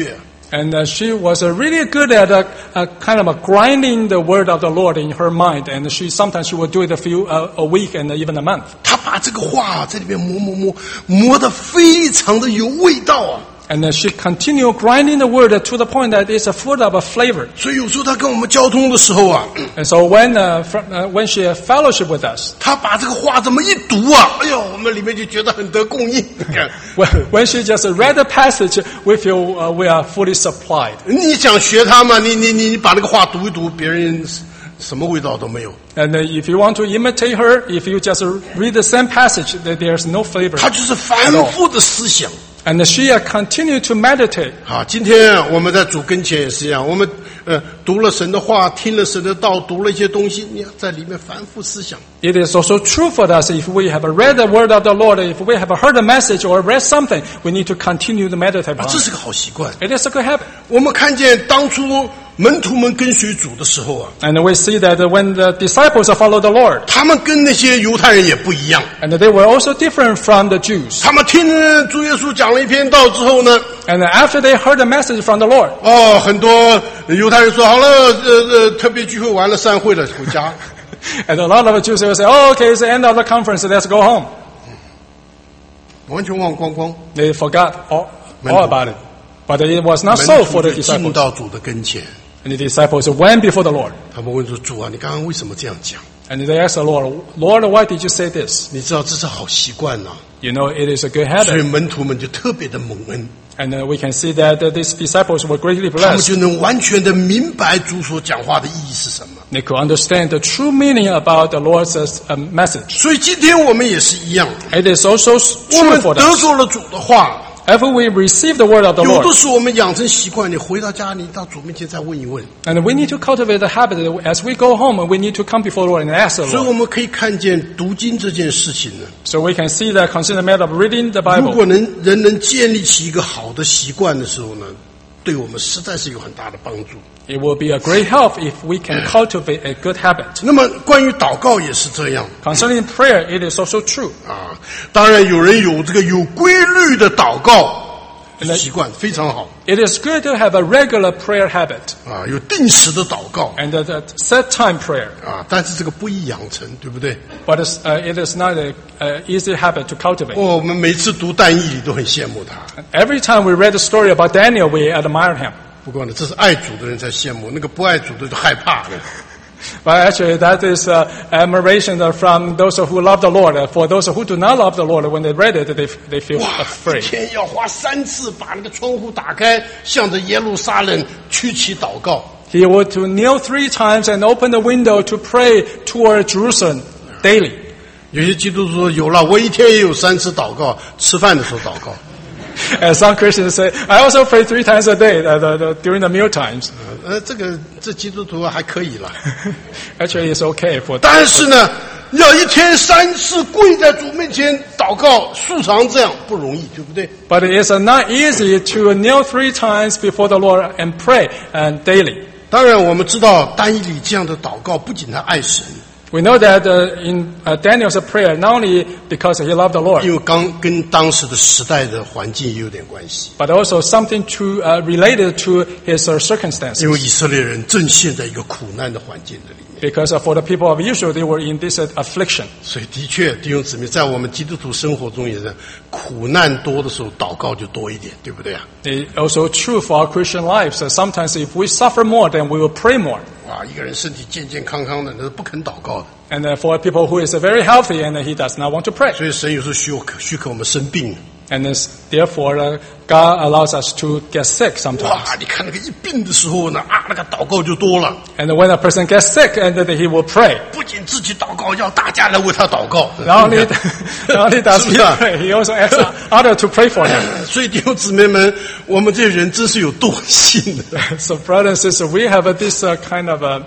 And uh, she was uh, really good at uh, uh, kind of uh, grinding the word of the Lord in her mind. And she sometimes she would do it a few uh, a week and even a month. 他把这个话在里面磨磨磨磨得非常的有味道啊。 And uh, she continued grinding the word to the point that it's a full of a flavor. 所以有时候他跟我们交通的时候啊， And so when uh, from, uh, when she fellowship with us, 他把这个话这么一读啊，哎呦，我们里面就觉得很得供应。 when, when she just read the passage, we feel uh, we are fully supplied. 你想学他吗？你你你你把那个话读一读，别人什么味道都没有。 And uh, if you want to imitate her, if you just read the same passage, that there's no flavor. 他就是反复的思想。 And she uh, continued to meditate. 好，今天我们在主跟前也是一样，我们呃读了神的话，听了神的道，读了一些东西，你要在里面反复思想。 It is also true for us if we have read the word of the Lord, if we have heard a message or read something, we need to continue to meditate 啊， on 这 it. 是个好习惯。 It is a good habit. 我们看见当初门徒们跟随主的时候啊， And we see that when the disciples followed the Lord, 他们跟那些犹太人也不一样。 and they were also different from the Jews. 他们听主耶稣讲了一篇道之后呢， And after they heard the message from the Lord, 哦，很多犹太人说好了，呃呃，特别聚会完了，散会了，回家。 and a lot of Jews will say, oh, okay, it's the end of the conference, let's go home. 完全忘光光。 They forgot all, all about it. But it was not so 门 for 徒 the 就进 disciples. 到主的跟前， And the disciples went before the Lord. 他们问说：“主啊，你刚刚为什么这样讲？ And they asked the Lord, Lord, why did you say this? 你知道这是好习惯呐、 You know, it is a good 所以 habit. 门徒们就特别的蒙恩， And uh, we can see that uh, these disciples were greatly 他们 blessed. 就能完全的明白主所讲话的意义是什么。 They could understand the true meaning about the Lord's uh, message. 所以今天我们也是一样， It is also 我 true 们 for 得 us. 着了主的话， After we receive the word of the 有 Lord, 的时候我们养成习惯，你回到家，你到主面前再问一问。 and we need to cultivate the habit that as we go home, we need to come before the Lord and ask the 所以 Lord. 我们可以看见读经这件事情呢， So we can see that consider the matter of reading the 如 Bible. 果能人能建立起一个好的习惯的时候呢，对我们实在是有很大的帮助。 It will be a great help if we can cultivate a good habit. 那么关于祷告也是这样 Concerning prayer, it is also true. 啊。当然，有人有这个有规律的祷告习惯，非常好 It is good to have a regular prayer habit 啊，有定时的祷告 and a, a set time prayer. 啊，但是这个不易养成，对不对？ But it's, uh, it is not an easy habit to cultivate. 哦，我们每次读但以理都很羡慕他。 Every time we read the story about Daniel, we admire him. 不过呢，这是爱主的人才羡慕，那个不爱主的就害怕了。 But actually, that is uh, admiration from those who love the Lord. For those who do not love the Lord, when they read it, they, they feel 哇，一 afraid. 天要花三次把那个窗户打开，向着耶路撒冷屈起祷告。 He would to kneel three times and open the window to pray toward Jerusalem daily. 有些基督徒说有了，我一天也有三次祷告，吃饭的时候祷告。 And some Christians say, I also pray three times a day uh, the, the, during the meal times. 呃，这个这基督徒还可以了。 Actually, it's okay for 但是呢，要一天三次跪在主面前祷告，素常这样不容易，对不对？ But it is not easy to kneel three times before the Lord and pray and daily. 当然，我们知道但以理这样的祷告，不仅他爱神， We know that uh, in uh, Daniel's prayer, not only because he loved the Lord, 因为刚跟当时的时代的环境也有点关系。 but also something to uh, related to his uh, circumstances. 因为以色列人正陷在一个苦难的环境的里面， Because uh, for the people of Israel, they were in this uh, affliction. 所以的确，弟兄姊妹，在我们基督徒生活中也是，苦难多的时候，祷告就多一点，对不对啊？ It's also true for our Christian lives. Uh, sometimes if we suffer more, then we will pray more. 哇，一个人身体健健康康的，那是不肯祷告的。 And uh, for people who is uh, very healthy and uh, he does not want to pray. 所以神有时候许可许可我们生病。 And uh, therefore, uh, God allows us to get sick sometimes. 哇，你看那个一病的时候呢，啊，那个祷告就多了。 And when a person gets sick, and then he will pray. 不仅自己祷告，要大家来为他祷告。 Not only, not only does 是 he 不是啊？ pray, he also asks others to pray for him. 所以弟兄姊妹们，我们这些人真是有惰性的。 So, brothers and sisters, we have uh, this uh, kind of a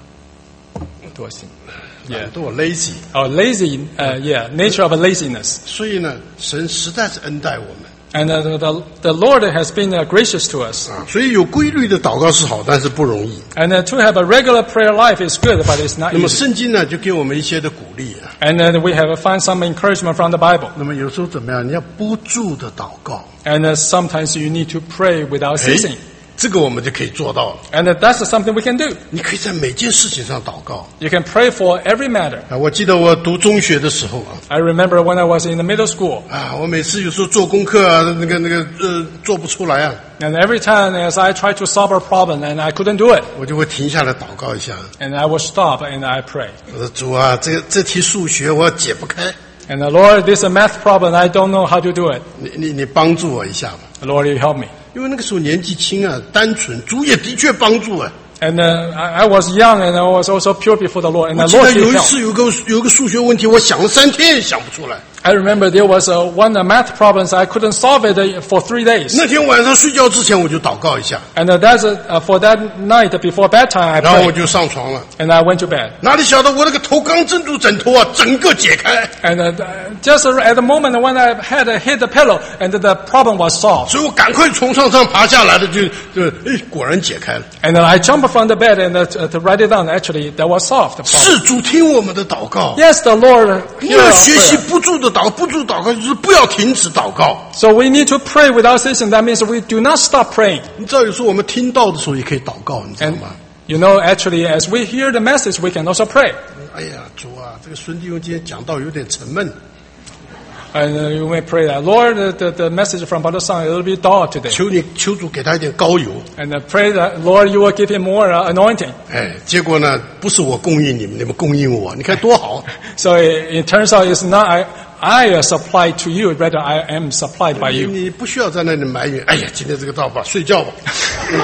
yeah, 惰 lazy。 or lazy, uh, yeah, nature of laziness. 所以呢，神实在是恩待我们 And uh, the, the, the Lord has been uh, gracious to us. 啊。所以有规律的祷告是好，但是不容易。 And uh, to have a regular prayer life is good, but it's not 那么 easy. 圣经呢，就给我们一些的鼓励啊。 And then we have find some encouragement from the Bible. 那么有时候怎么样？你要不住的祷告。 And uh, sometimes you need to pray without 哎 ceasing. 这个我们就可以做到了。 And that's something we can do. 你可以在每件事情上祷告 You can pray for every matter. 啊！我记得我读中学的时候啊， I remember when I was in the middle school, 啊，我每次有时候做功课啊，那个那个呃做不出来啊， and every time as I tried to solve a problem and I couldn't do it, 我就会停下来祷告一下。 and I would stop and I pray. 我说主啊，这这题数学我解不开， And uh, Lord, this is a math problem. I don't know how to do it. 你你你帮助我一下吧。 Lord, you help me. 因为那个时候年纪轻啊，单纯，主也的确帮助啊。 And uh, I, I was young and I was also pure before the Lord. And 我 the 记得 Lord 有 did 一 help. 次有个有个数学问题，我想了三天也想不出来。 I remember there was uh, one uh, math problem, so I couldn't solve it uh, for three days. 那天晚上睡觉之前我就祷告一下， And uh, that's uh, for that night before bedtime, I 然后我 prayed. 就上床了。 And I went to bed. 哪里晓得我那个头刚枕住枕头啊，整个解开， And uh, just at the moment when I had uh, hit the pillow, and the problem was solved. 所以我赶快从床上爬下来的，就就哎，果然解开了。 And then I jumped from the bed and uh, to, to write it down. Actually, that was solved. The problem. 是主听我们的祷告， Yes, the Lord 你 hears 要 our 学习 prayer. 不住的祷告，不住祷告就是不要停止祷告。 So we need to pray without ceasing. That means we do not stop praying. 你知道有时候我们听到的时候也可以祷告，你知道 And 吗？ you know, actually, as we hear the message, we can also pray. 哎呀，主啊，这个孙弟兄今天讲道有点沉闷， And uh, you may pray that, Lord, the, the, the message from Brother Song is a little bit dull today. 求你求主给他一点膏油。 And uh, pray that, Lord, you will give him more uh, anointing. 哎，结果呢，不是我供应你们，你们供应我，你看多好。 So it, it turns out it's not I, I uh, supply to you, rather I am supplied by 你 you. 你不需要在那里埋怨，哎呀，今天这个道吧，睡觉吧。嗯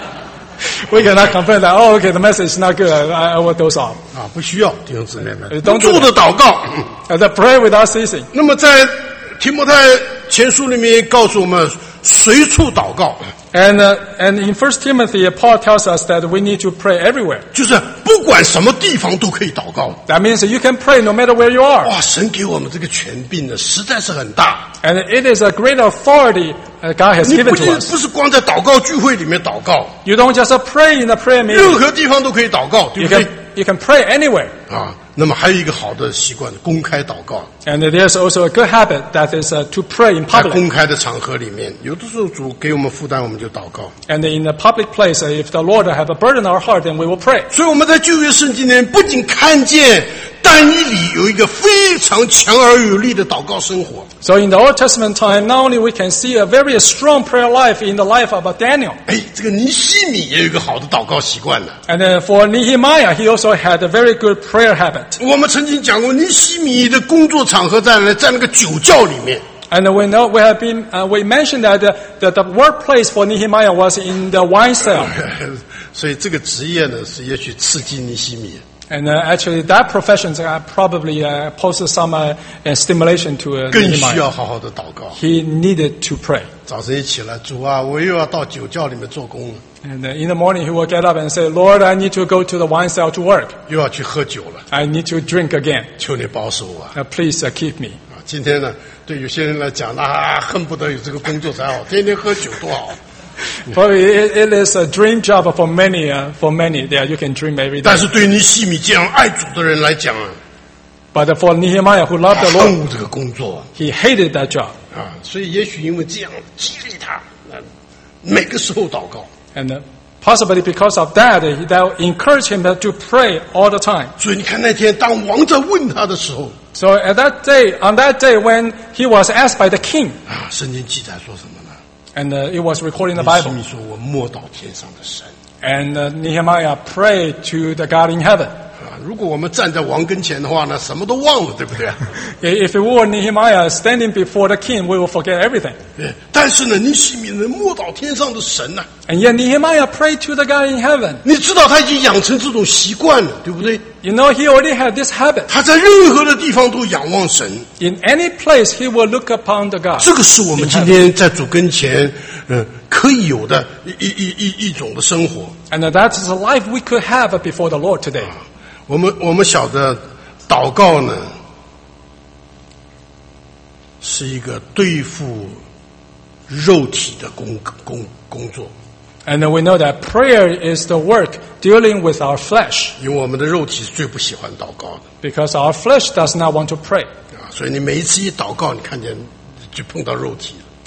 We cannot complain that, oh, okay, the message is not good. I, I will doze off. 啊，不需要，弟兄姊妹们， Don't 不 do 住的祷告。 And uh, pray without ceasing. 那么在提摩太前书里面告诉我们，随处祷告， And, uh, and in First Timothy, Paul tells us that we need to pray everywhere. 就是不管什么地方都可以祷告。 That means you can pray no matter where you are. 哇，神给我们这个权柄呢，实在是很大。 And it is a great authority uh, God has 你 given 不 to 仅 us. 不是光在祷告聚会里面祷告， You don't just uh, pray in the prayer 任 meeting. 何地方都可以祷告，对 You 不对 can,？you can pray anywhere. 啊，那么还有一个好的习惯，公开祷告。 And there's also a good habit that is uh, to pray in 在 public. 公开的场合里面，有的时候主给我们负担，我们就祷告。 And in a public place, uh, if the Lord have a burden on our heart, then we will pray. 所以我们在旧约圣经里面不仅看见但以理有一个非常强而有力的祷告生活， So in the Old Testament time, not only we can see a very strong prayer life in the life of Daniel, 哎，这个尼希米也有一个好的祷告习惯的。 and then for Nehemiah, he also had a very good prayer habit. 我们曾经讲过，尼希米的工作场合在哪？在那个酒窖里面。 And we know we have been uh, we mentioned that the, the, the workplace for Nehemiah was in the wine cell. 所以这个职业呢，是也许刺激尼希米。 And uh, actually, that profession uh, probably uh, posed some uh, uh, stimulation to uh, 更需 Nehemiah. 要好好的祷告。 He needed to pray. 早晨一起来，主啊，我又要到酒窖里面做工了， And uh, in the morning, he will get up and say, Lord, I need to go to the wine cell to work. 又要去喝酒了， I need to drink again. 求你保守我啊！ Uh, please uh, keep me. 啊今天呢，对有些人来讲，啊，恨不得有这个工作才好，天天喝酒多好。 Probably it, it is a dream job for many, uh, for many. Yeah, you can dream every day. 但是对尼希米这样爱主的人来讲啊， But for Nehemiah, who 他 loved the 恨 Lord, 恶这个工作 he hated that job. 啊，所以也许因为这样激励他，啊每个时候祷告。 And uh, possibly because of that, uh, that encouraged him to pray all the time. 所以你看那天当王在问他的时候 So at that day, on that day when he was asked by the king, 啊，圣经记载说什么呢？ and uh, it was recorded in the 尼希 Bible, 米说：“我摸到天上的神 and uh, Nehemiah prayed to the God in heaven. 啊！如果我们站在王跟前的话呢，什么都忘了，对不对？ If it were Nehemiah standing before the king, we will forget everything. 对。但是呢，尼希米能摸到天上的神呢、 And yet Nehemiah prayed to the God in heaven. 你知道他已经养成这种习惯了，对不对？ You know, he already had this habit. 他在任何的地方都仰望神， In any place, he will look upon the God. 这个是我们今天在主跟前，嗯、呃，可以有的一一一一一种的生活。 And that is a life we could have before the Lord today. 我们我们晓得，祷告呢，是一个对付肉体的工工工作， And we know that prayer is the work dealing with our flesh, 因为我们的肉体是最不喜欢祷告的 because our flesh does not want to pray. 啊，所以你每一次一祷告，你看见就碰到肉体了。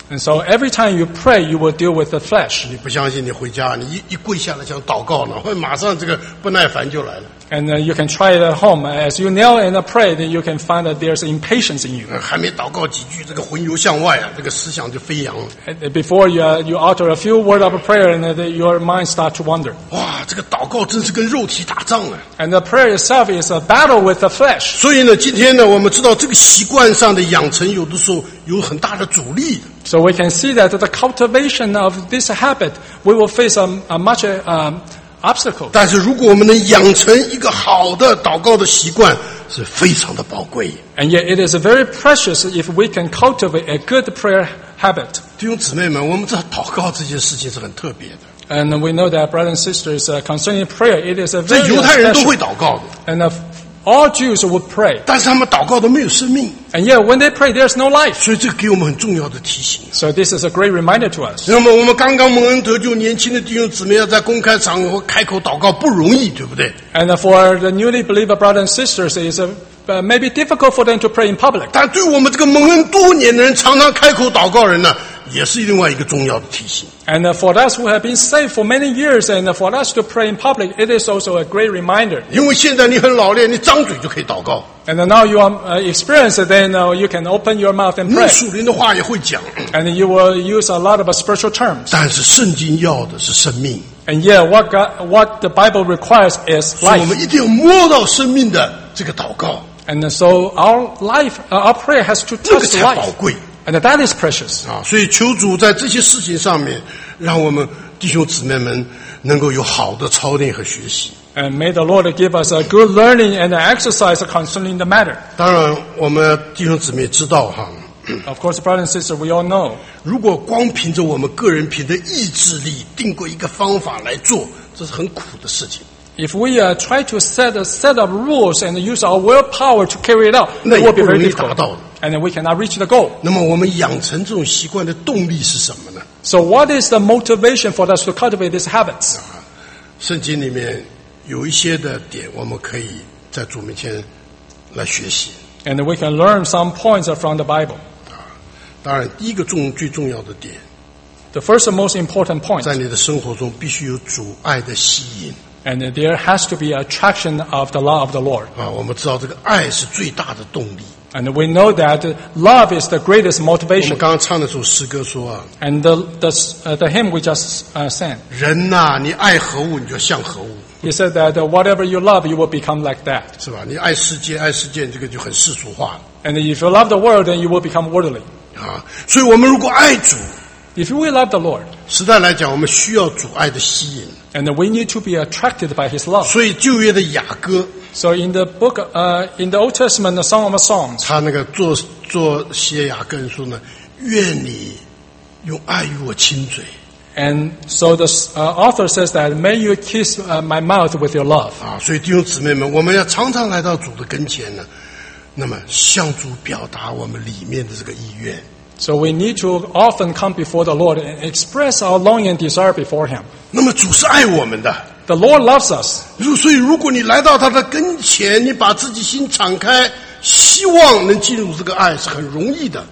And so every time you pray, you will deal with the flesh. 你不相信，你回家，你一一跪下来想祷告呢，会马上这个不耐烦就来了。 And uh, you can try it at home. As you kneel and pray, then you can find that there's impatience in you. 还没祷告几句，这个魂游向外啊，这个思想就飞扬了。 And before you, uh, you utter a few words of prayer, and uh, your mind start to wander. 哇，这个祷告真是跟肉体打仗啊！ And the prayer itself is a battle with the flesh. 所以呢，今天呢，我们知道这个习惯上的养成，有的时候有很大的阻力。 So we can see that the cultivation of this habit, we will face a, a much uh, um, obstacle. 但是如果我们能养成一个好的祷告的习惯，是非常的宝贵。 And yet it is very precious if we can cultivate a good prayer habit. 弟兄姊妹们，我们知道祷告这件事情是很特别的。 And we know that, brothers and sisters, uh, concerning prayer, it is a 这 very 犹太人都 special. 会祷告的， And uh, all Jews would pray. 但是他们祷告都没有生命， And yet when they pray, there's no life. 所以这个给我们很重要的提醒。 So this is a great reminder to us. 那么我们刚刚蒙恩得救，年轻的弟兄姊妹要在公开场合开口祷告不容易，对不对？ And uh, for the newly believer brothers and sisters, it's uh, uh, maybe difficult for them to pray in public. 但对我们这个蒙恩多年的人，常常开口祷告人呢，也是另外一个重要的提醒。 And uh, for us who have been saved for many years, and uh, for us to pray in public, it is also a great reminder. 因为现在你很老练，你张嘴就可以祷告， And uh, now you are uh, experienced, then uh, you can open your mouth and 你 pray. 属灵的话也会讲。 And you will use a lot of uh, spiritual terms. 但是圣经要的是生命， And yet what God, what the Bible requires is 所以我 life. 们一定要摸到生命的这个祷告， And uh, so our life, uh, our prayer has to 这个 touch 才宝 life. 贵 And that is precious. 啊！所以求主在这些事情上面，让我们弟兄姊妹们能够有好的操练和学习。 And may the Lord give us a good learning and exercise concerning the matter. 当然，我们弟兄姊妹知道哈， Of course, brothers and sisters, we all know. 如果光凭着我们个人凭着意志力定过一个方法来做，这是很苦的事情。 If we uh, try to set a set of rules and use our willpower to carry it out, 那 it 也 will be 不 very 容易达 difficult. 到的。 And then we cannot reach the goal. 那么我们养成这种习惯的动力是什么呢？ So what is the motivation for us to cultivate these habits? 圣经里面有一些的点，我们可以在主面前来学习。 And we can learn some points from the Bible. 当然，第一个重最重要的点， The first and most important point, 在你的生活中必须有主爱的吸引 and there has to be attraction of the law of the Lord. 啊！我们知道这个爱是最大的动力。 And we know that love is the greatest 我们 motivation. 刚刚唱那首诗歌说啊， And the, the, uh, the hymn we just uh, sang, 人呐、你爱何物，你就像何物， he said that uh, whatever you love, you will become like that. 是吧？你爱世界，爱世界，这个就很世俗化 And if you love the world, then you will become worldly. 啊。所以，我们如果爱主， If we love the Lord, 时代来讲，我们需要主爱的吸引。 and we need to be attracted by His love. 所以旧约的雅歌， So in the book, uh, in the Old Testament, the Song of Songs, 他那个做做写雅歌人说呢，愿你用爱与我亲嘴 and so the uh, author says that, may you kiss uh, my mouth with your love. 啊。所以弟兄姊妹们，我们要常常来到主的跟前呢，那么向主表达我们里面的这个意愿。 So we need to often come before the Lord and express our longing and desire before Him. 那么主是爱我们的， The Lord loves us. 如所以如果你来到他的跟前，你把自己心敞开，希望能进入这个爱是很容易的。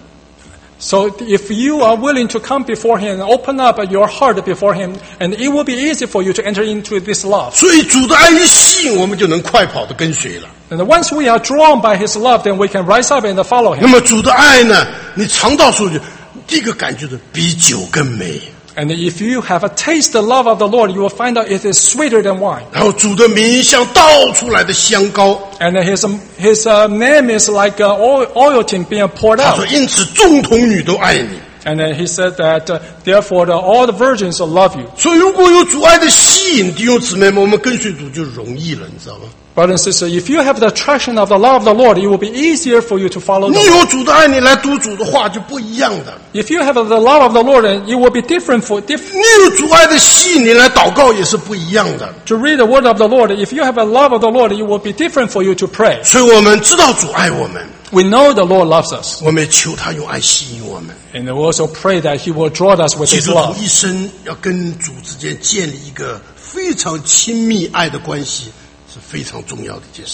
So if you are willing to come before Him and open up your heart before Him, and it will be easy for you to enter into this love. 所以主的爱一吸引，我们就能快跑的跟随了。 And once we are drawn by His love, then we can rise up and follow 那 Him. 么主的爱呢，你尝到时候就第一个感觉是比酒更美。 And if you have a taste the love of the Lord, you will find out it is sweeter than wine. 然后主的名像倒出来的香膏， And His His uh, name is like uh, oil, oil tin being poured 他说 out. 因此众童女都爱你。 And then He said that uh, therefore the, all the virgins will love you. 所以如果有主爱的吸引，弟兄姊妹们，我们跟随主就容易了，你知道吗？ Brothers and sisters, if you have the attraction of the love of the Lord, it will be easier for you to follow 你 the Lord. 有主的爱，你来读主的话就不一样的。 If you have the love of the Lord, then it will be different for different. 你有主爱的吸引，你来祷告也是不一样的。 To read the word of the Lord, if you have a love of the Lord, it will be different for you to pray. 所以我们知道主爱我们， We know the Lord loves us. 我们也求他用爱吸引我们。 And we also pray that He will draw us with 基 His 督徒 love. 一生要跟主之间建立一个非常亲密爱的关系，是非常重要的一件事情。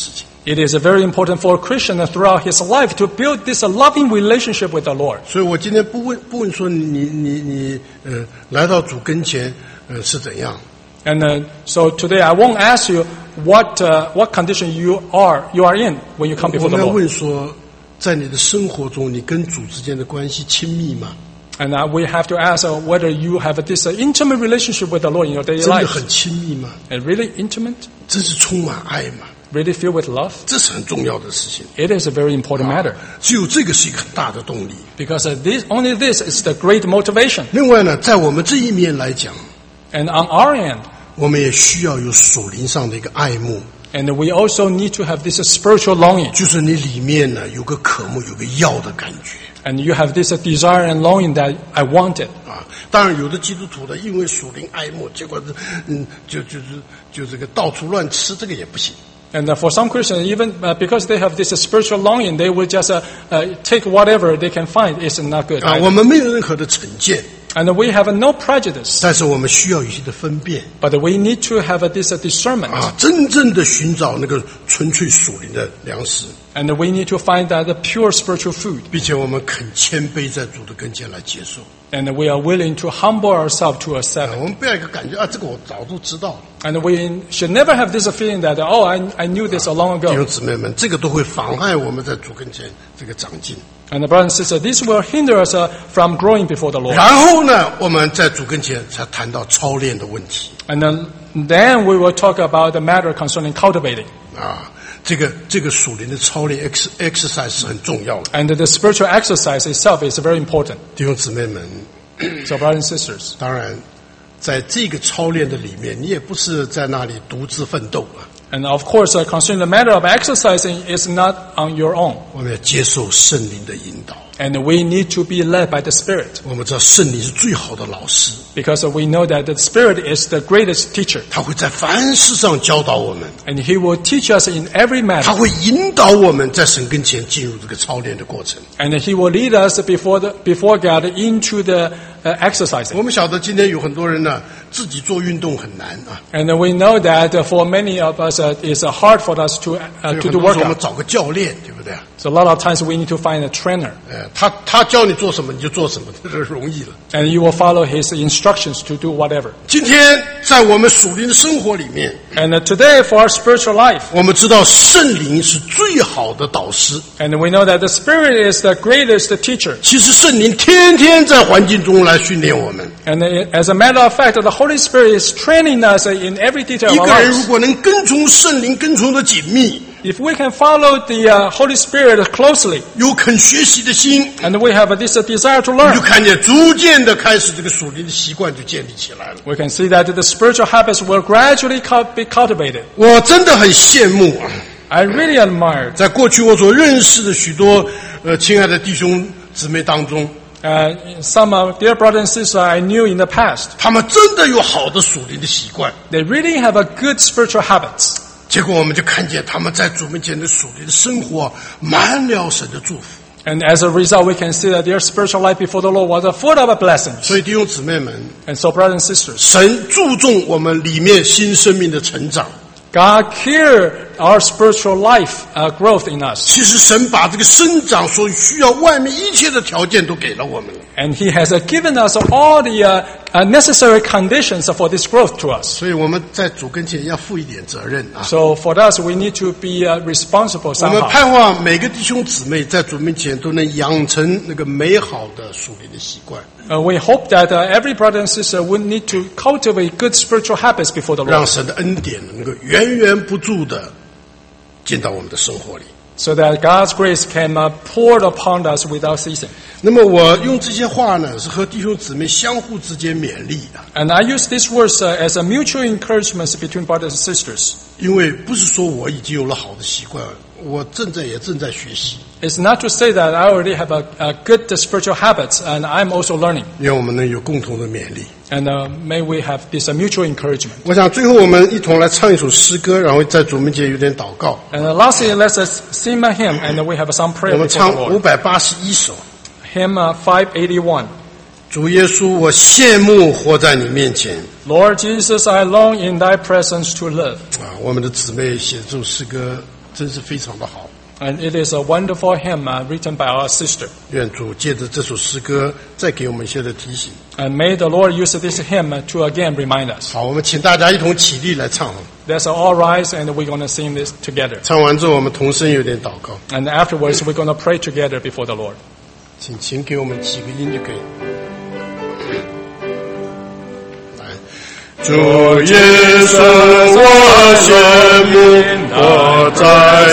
It is very important for a Christian throughout his life to build this loving relationship with the Lord. 所以我今天不问不问说你你你呃来到主跟前呃是怎样。 And uh, so today I won't ask you what uh, what condition you are you are in when you come 我 before 们 the 要 Lord. 问说，在你的生活中，你跟主之间的关系亲密吗？ And uh, we have to ask uh, whether you have this uh, intimate relationship with the Lord in your daily 真的 life. 很亲密吗？ And really intimate, 真是充满爱吗？ really filled with love. 这是很重要的事情。 It is a very important matter 只有这个是一个很大的动力。 because uh, this only this is the great motivation. 另外呢，在我们这一面来讲， And on our end, 我们也需要有属灵上的一个爱慕， and we also need to have this uh, spiritual longing. 就是你里面呢有个渴慕，有个要的感觉。 And you have this uh, desire and longing that I want it. 啊，当然有的基督徒呢，因为属灵爱慕，结果是嗯，就就是就这个到处乱吃，这个也不行。 And uh, for some Christians, even uh, because they have this uh, spiritual longing, they will just uh, uh, take whatever they can find. It's not good. 啊， either. 我们没有任何的成见， And we have uh, no prejudice, 但是我们需要有些的分辨 but we need to have uh, this uh, discernment. 啊，真正的寻找那个纯粹属灵的粮食， And we need to find that the pure spiritual food. 并且我们肯谦卑在主的跟前来接受。 And we are willing to humble ourselves to accept 啊， it. 我们不要有一个感觉啊，这个我早都知道了。 And we should never have this feeling that, oh, I, I knew this a long 弟兄 ago. 姊妹们，这个都会妨碍我们在主跟前这个长进。 And the brothers and sisters, this will hinder us uh, from growing before the Lord. 然后呢，我们在主跟前才谈到操练的问题 And then, then we will talk about the matter concerning cultivating. 啊。这个这个属灵的操练 ex exercise 是很重要的。 And the spiritual exercise itself is very important. 弟兄姊妹们， So brothers and sisters, 当然，在这个操练的里面，你也不是在那里独自奋斗啊。 and of course, uh, concerning the matter of exercising is not on your own. 我们要接受圣灵的引导。 And we need to be led by the Spirit. 我们知道圣灵是最好的老师， Because we know that the Spirit is the greatest teacher. 他会在凡事上教导我们， And He will teach us in every 他 matter. 会引导我们在神跟前进入这个操练的过程。 And He will lead us before, the, before God into the uh, exercising. 我们晓得今天有很多人呢，自己做运动很难啊， And we know that for many of us, uh, it's uh, hard for us to, uh, 所以 to 很 do 多时候我们 workout. 找个教练，对不对？ So a lot of times we need to find a trainer. 呃，他他教你做什么你就做什么，这是容易了。 And you will follow his instructions to do whatever. 今天在我们属灵的生活里面， And uh, today for our spiritual life, 我们知道圣灵是最好的导师。 and we know that the Spirit is the greatest teacher. 其实圣灵天天在环境中来训练我们。 And uh, as a matter of fact, the Holy Spirit is training us in every detail 一 of 个 our 人如 lives. 果能跟从圣灵跟从的紧密， If we can follow the uh, Holy Spirit closely, 有肯学习的心， and we have this uh, desire to 你就 learn, 看见逐渐的开始这个属灵的习惯就建立起来了。 we can see that the spiritual habits will gradually cul- be cultivated. 我真的很羡慕啊！ I really admire 在过去我所认识的许多呃亲爱的弟兄姊妹当中， uh, some uh, dear brothers and sisters I knew in the past. 他们真的有好的属灵的习惯。 They really have a good spiritual habits. 结果我们就看见他们在主面前的属灵的生活满了神的祝福。 And as a result, we can see that their spiritual life before the Lord was full of blessings. 所以弟兄姊妹们， And so, brothers and sisters, 神注重我们里面新生命的成长。 God cared our spiritual life uh, growth in us. 其实神把这个生长所需要外面一切的条件都给了我们了。 And He has uh, given us all the uh, uh, necessary conditions for this growth to us. 所以我们在主跟前要负一点责任啊。 So for us, we need to be uh, responsible 我们 somehow. 盼望每个弟兄姊妹在主面前都能养成那个美好的属灵的习惯， Uh, we hope that uh, every brother and sister would need to cultivate good spiritual habits before the 让 Lord, 神的恩典能够源源不住的进到我们的生活里。 so that God's grace can uh, pour upon us without ceasing. 那么我用这些话呢，是和弟兄姊妹相互之间勉励的， And I use these words uh, as a mutual encouragement between brothers and sisters. 因为不是说我已经有了好的习惯，我正在也正在学习。 It's not to say that I already have a, a good spiritual habits and I'm also learning. 愿我们能有共同的勉励。 And uh, may we have this uh, mutual encouragement. 我想最后我们一同来唱一首诗歌，然后在主面前有点祷告。 And uh, lastly, let's us sing a hymn and we have some 我 prayer 们 before 唱 the 五 Lord. 百八十一首。 Hymn uh, five eighty-one. 主耶稣，我羡慕活在你面前。 Lord Jesus, I long in thy presence to live. 啊，我们的姊妹写这首诗歌真是非常的好。 And it is a wonderful hymn uh, written by our sister. 愿主借着这首诗歌再给我们一些的提醒。 And may the Lord use this hymn to again remind us. 好，我们请大家一同起立来唱。 Let's all rise and we're going to sing this together. 唱完之后，我们同声有点祷告。 And afterwards we're going to pray together before the Lord. 请请给我们几个音就可以。来，主耶稣，我生命我在。